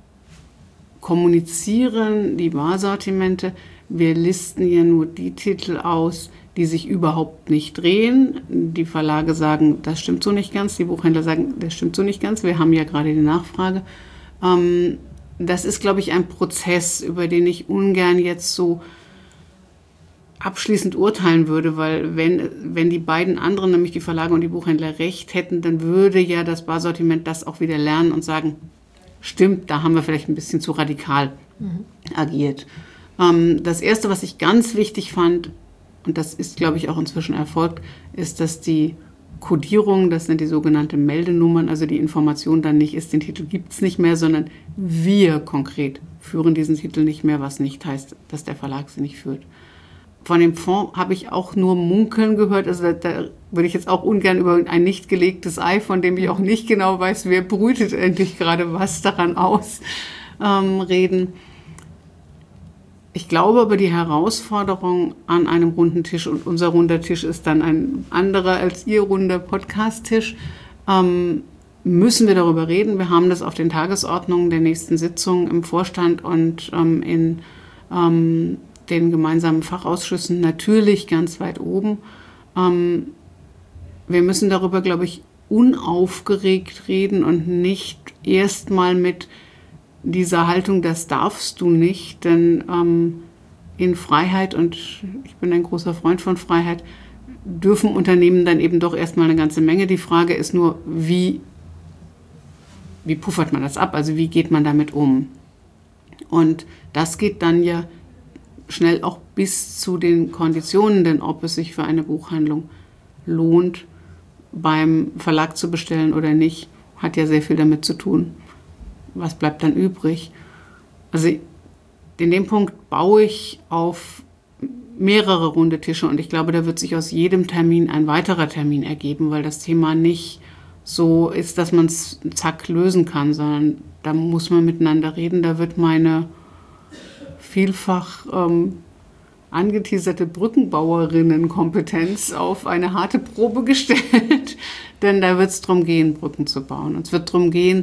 kommunizieren die Barsortimente, wir listen ja nur die Titel aus, die sich überhaupt nicht drehen. Die Verlage sagen, das stimmt so nicht ganz. Die Buchhändler sagen, das stimmt so nicht ganz. Wir haben ja gerade die Nachfrage. Ähm, das ist, glaube ich, ein Prozess, über den ich ungern jetzt so abschließend urteilen würde, weil wenn, wenn die beiden anderen, nämlich die Verlage und die Buchhändler, recht hätten, dann würde ja das Barsortiment das auch wieder lernen und sagen, stimmt, da haben wir vielleicht ein bisschen zu radikal mhm. agiert. Ähm, das Erste, was ich ganz wichtig fand, und das ist, glaube ich, auch inzwischen erfolgt, ist, dass die Kodierung, das sind die sogenannten Meldenummern, also die Information dann nicht ist, den Titel gibt es nicht mehr, sondern wir konkret führen diesen Titel nicht mehr, was nicht heißt, dass der Verlag sie nicht führt. Von dem Fonds habe ich auch nur Munkeln gehört, also da, da würde ich jetzt auch ungern über ein nicht gelegtes Ei, von dem ich auch nicht genau weiß, wer brütet endlich gerade was daran aus, ähm, reden. Ich glaube aber, die Herausforderung an einem runden Tisch, und unser runder Tisch ist dann ein anderer als Ihr runder Podcast-Tisch, ähm, müssen wir darüber reden. Wir haben das auf den Tagesordnungen der nächsten Sitzung im Vorstand und ähm, in ähm, den gemeinsamen Fachausschüssen natürlich ganz weit oben. Ähm, wir müssen darüber, glaube ich, unaufgeregt reden und nicht erstmal mit dieser Haltung, das darfst du nicht, denn ähm, in Freiheit, und ich bin ein großer Freund von Freiheit, dürfen Unternehmen dann eben doch erstmal eine ganze Menge. Die Frage ist nur, wie wie puffert man das ab? Also wie geht man damit um? Und das geht dann ja schnell auch bis zu den Konditionen, denn ob es sich für eine Buchhandlung lohnt, beim Verlag zu bestellen oder nicht, hat ja sehr viel damit zu tun. Was bleibt dann übrig? Also in dem Punkt baue ich auf mehrere runde Tische und ich glaube, da wird sich aus jedem Termin ein weiterer Termin ergeben, weil das Thema nicht so ist, dass man es zack lösen kann, sondern da muss man miteinander reden. Da wird meine vielfach ähm, angeteaserte Brückenbauerinnenkompetenz auf eine harte Probe gestellt, denn da wird es darum gehen, Brücken zu bauen. Und es wird darum gehen,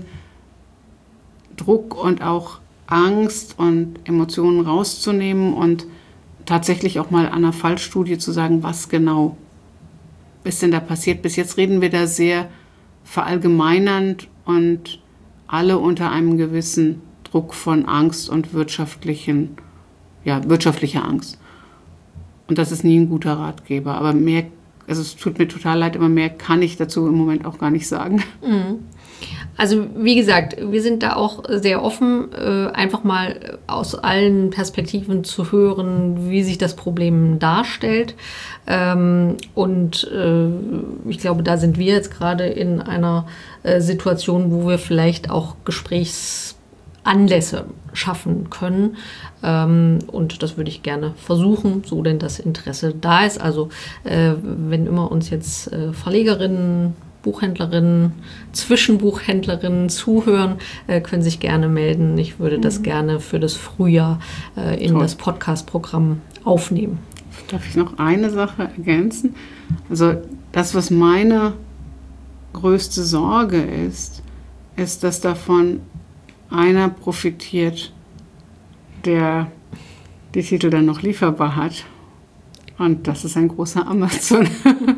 Druck und auch Angst und Emotionen rauszunehmen und tatsächlich auch mal an einer Fallstudie zu sagen, was genau ist denn da passiert. Bis jetzt reden wir da sehr verallgemeinernd und alle unter einem gewissen Druck von Angst und wirtschaftlichen, ja, wirtschaftlicher Angst. Und das ist nie ein guter Ratgeber. Aber mehr, also es tut mir total leid, aber mehr kann ich dazu im Moment auch gar nicht sagen. Mhm. Also wie gesagt, wir sind da auch sehr offen, äh, einfach mal aus allen Perspektiven zu hören, wie sich das Problem darstellt. Ähm, und äh, ich glaube, da sind wir jetzt gerade in einer äh, Situation, wo wir vielleicht auch Gesprächsanlässe schaffen können. Ähm, und das würde ich gerne versuchen, so denn das Interesse da ist. Also äh, wenn immer uns jetzt äh, Verlegerinnen, Buchhändlerinnen, Zwischenbuchhändlerinnen zuhören, äh, können sich gerne melden. Ich würde das gerne für das Frühjahr äh, in Toll. das Podcast-Programm aufnehmen. Darf ich noch eine Sache ergänzen? Also das, was meine größte Sorge ist, ist, dass davon einer profitiert, der die Titel dann noch lieferbar hat. Und das ist ein großer Amazon.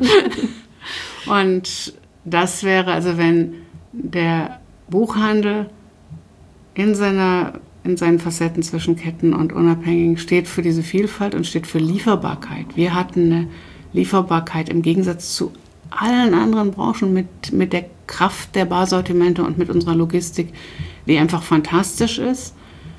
Und das wäre also, wenn der Buchhandel in, seiner, in seinen Facetten zwischen Ketten und Unabhängigen steht für diese Vielfalt und steht für Lieferbarkeit. Wir hatten eine Lieferbarkeit im Gegensatz zu allen anderen Branchen mit, mit der Kraft der Barsortimente und mit unserer Logistik, die einfach fantastisch ist.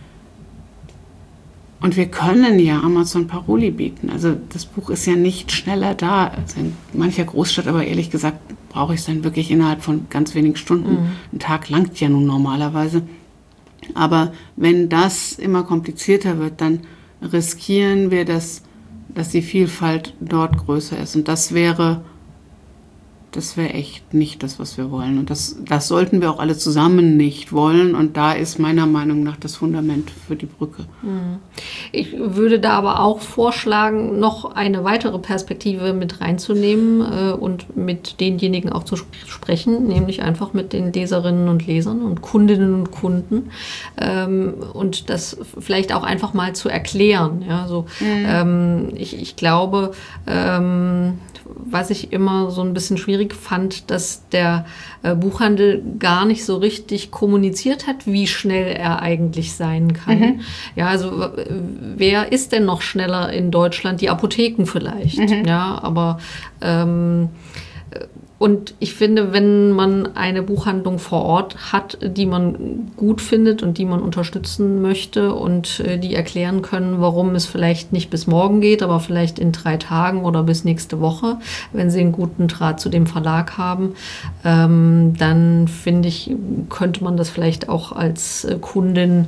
Und wir können ja Amazon Paroli bieten. Also das Buch ist ja nicht schneller da. Also in mancher Großstadt, aber ehrlich gesagt, brauche ich es dann wirklich innerhalb von ganz wenigen Stunden. Mhm. Ein Tag langt ja nun normalerweise. Aber wenn das immer komplizierter wird, dann riskieren wir, dass, dass die Vielfalt dort größer ist. Und das wäre, das wäre echt nicht das, was wir wollen. Und das, das sollten wir auch alle zusammen nicht wollen. Und da ist meiner Meinung nach das Fundament für die Brücke. Ich würde da aber auch vorschlagen, noch eine weitere Perspektive mit reinzunehmen äh, und mit denjenigen auch zu sprechen, nämlich einfach mit den Leserinnen und Lesern und Kundinnen und Kunden ähm, und das vielleicht auch einfach mal zu erklären. Ja, so, mhm. ähm, ich, ich glaube, ähm, was ich immer so ein bisschen schwierig fand, dass der äh, Buchhandel gar nicht so richtig kommuniziert hat, wie schnell er eigentlich sein kann. Mhm. Ja, also äh, wer ist denn noch schneller in Deutschland? Die Apotheken vielleicht. Mhm. Ja, aber ähm, und ich finde, wenn man eine Buchhandlung vor Ort hat, die man gut findet und die man unterstützen möchte und äh, die erklären können, warum es vielleicht nicht bis morgen geht, aber vielleicht in drei Tagen oder bis nächste Woche, wenn sie einen guten Draht zu dem Verlag haben, ähm, dann finde ich, könnte man das vielleicht auch als äh, Kundin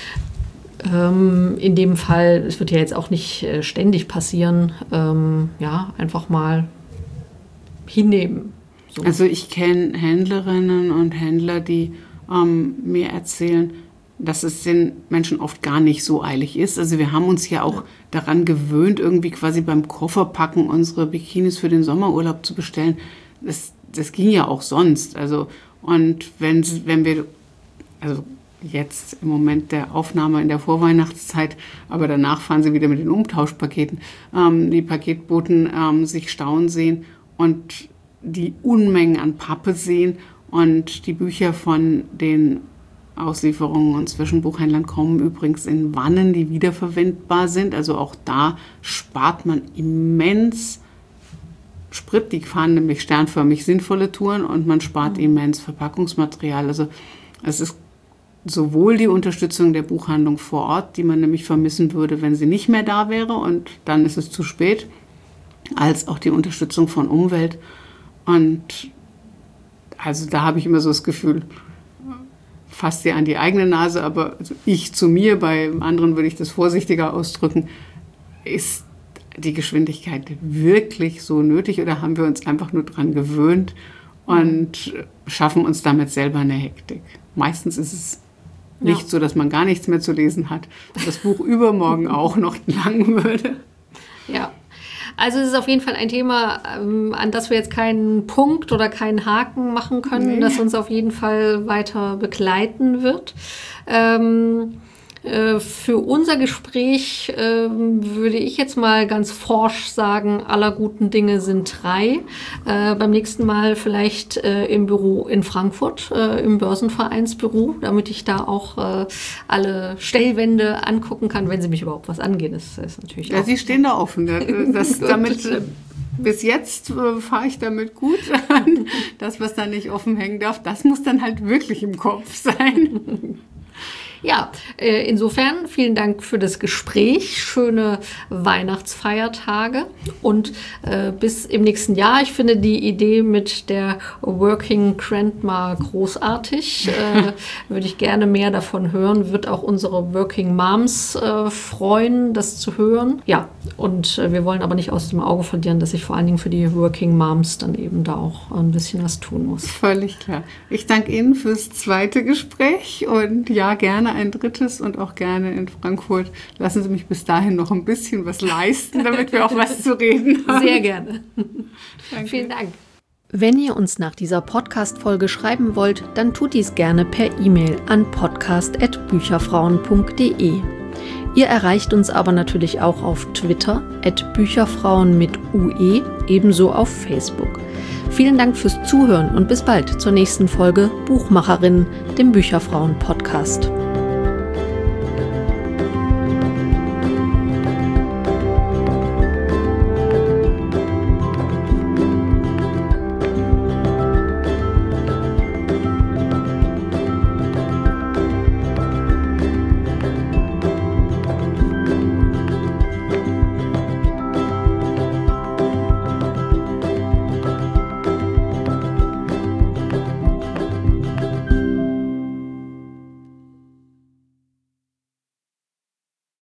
ähm, in dem Fall, es wird ja jetzt auch nicht äh, ständig passieren, ähm, ja, einfach mal hinnehmen. So. Also ich kenne Händlerinnen und Händler, die ähm, mir erzählen, dass es den Menschen oft gar nicht so eilig ist. Also wir haben uns ja auch ja. daran gewöhnt, irgendwie quasi beim Kofferpacken unsere Bikinis für den Sommerurlaub zu bestellen. Das, das ging ja auch sonst. Also und wenn, wenn wir, also jetzt im Moment der Aufnahme in der Vorweihnachtszeit, aber danach fahren sie wieder mit den Umtauschpaketen, ähm, die Paketboten ähm, sich stauen sehen und die Unmengen an Pappe sehen und die Bücher von den Auslieferungen und Zwischenbuchhändlern kommen übrigens in Wannen, die wiederverwendbar sind. Also auch da spart man immens Sprit. Die fahren nämlich sternförmig sinnvolle Touren und man spart mhm. immens Verpackungsmaterial. Also Es ist sowohl die Unterstützung der Buchhandlung vor Ort, die man nämlich vermissen würde, wenn sie nicht mehr da wäre und dann ist es zu spät, als auch die Unterstützung von Umwelt. Und also da habe ich immer so das Gefühl, fasst dir an die eigene Nase, aber also ich zu mir, bei anderen würde ich das vorsichtiger ausdrücken, ist die Geschwindigkeit wirklich so nötig oder haben wir uns einfach nur dran gewöhnt und schaffen uns damit selber eine Hektik? Meistens ist es nicht ja. so, dass man gar nichts mehr zu lesen hat. Das Buch übermorgen auch noch lang würde. Ja, also es ist auf jeden Fall ein Thema, an das wir jetzt keinen Punkt oder keinen Haken machen können, nee. das uns auf jeden Fall weiter begleiten wird. Ähm, äh, für unser Gespräch äh, würde ich jetzt mal ganz forsch sagen, aller guten Dinge sind drei. Äh, beim nächsten Mal vielleicht äh, im Büro in Frankfurt, äh, im Börsenvereinsbüro, damit ich da auch äh, alle Stellwände angucken kann, wenn sie mich überhaupt was angehen. Das ist natürlich ja, auch Sie stehen da offen. Das, damit, bis jetzt äh, fahre ich damit gut. Das, was da nicht offen hängen darf, das muss dann halt wirklich im Kopf sein. Ja, äh, insofern vielen Dank für das Gespräch, schöne Weihnachtsfeiertage und äh, bis im nächsten Jahr. Ich finde die Idee mit der Working Grandma großartig. Äh, würde ich gerne mehr davon hören. Wird auch unsere Working Moms äh, freuen, das zu hören. Ja, und äh, wir wollen aber nicht aus dem Auge verlieren, dass ich vor allen Dingen für die Working Moms dann eben da auch ein bisschen was tun muss. Völlig klar. Ich danke Ihnen fürs zweite Gespräch und ja, gerne ein drittes und auch gerne in Frankfurt. Lassen Sie mich bis dahin noch ein bisschen was leisten, damit wir auch was zu reden haben. Sehr gerne. Danke. Vielen Dank. Wenn ihr uns nach dieser Podcast-Folge schreiben wollt, dann tut dies gerne per E-Mail an podcast at bücherfrauen punkt de. Ihr erreicht uns aber natürlich auch auf Twitter at bücherfrauen mit U E, ebenso auf Facebook. Vielen Dank fürs Zuhören und bis bald zur nächsten Folge Buchmacherinnen, dem Bücherfrauen-Podcast.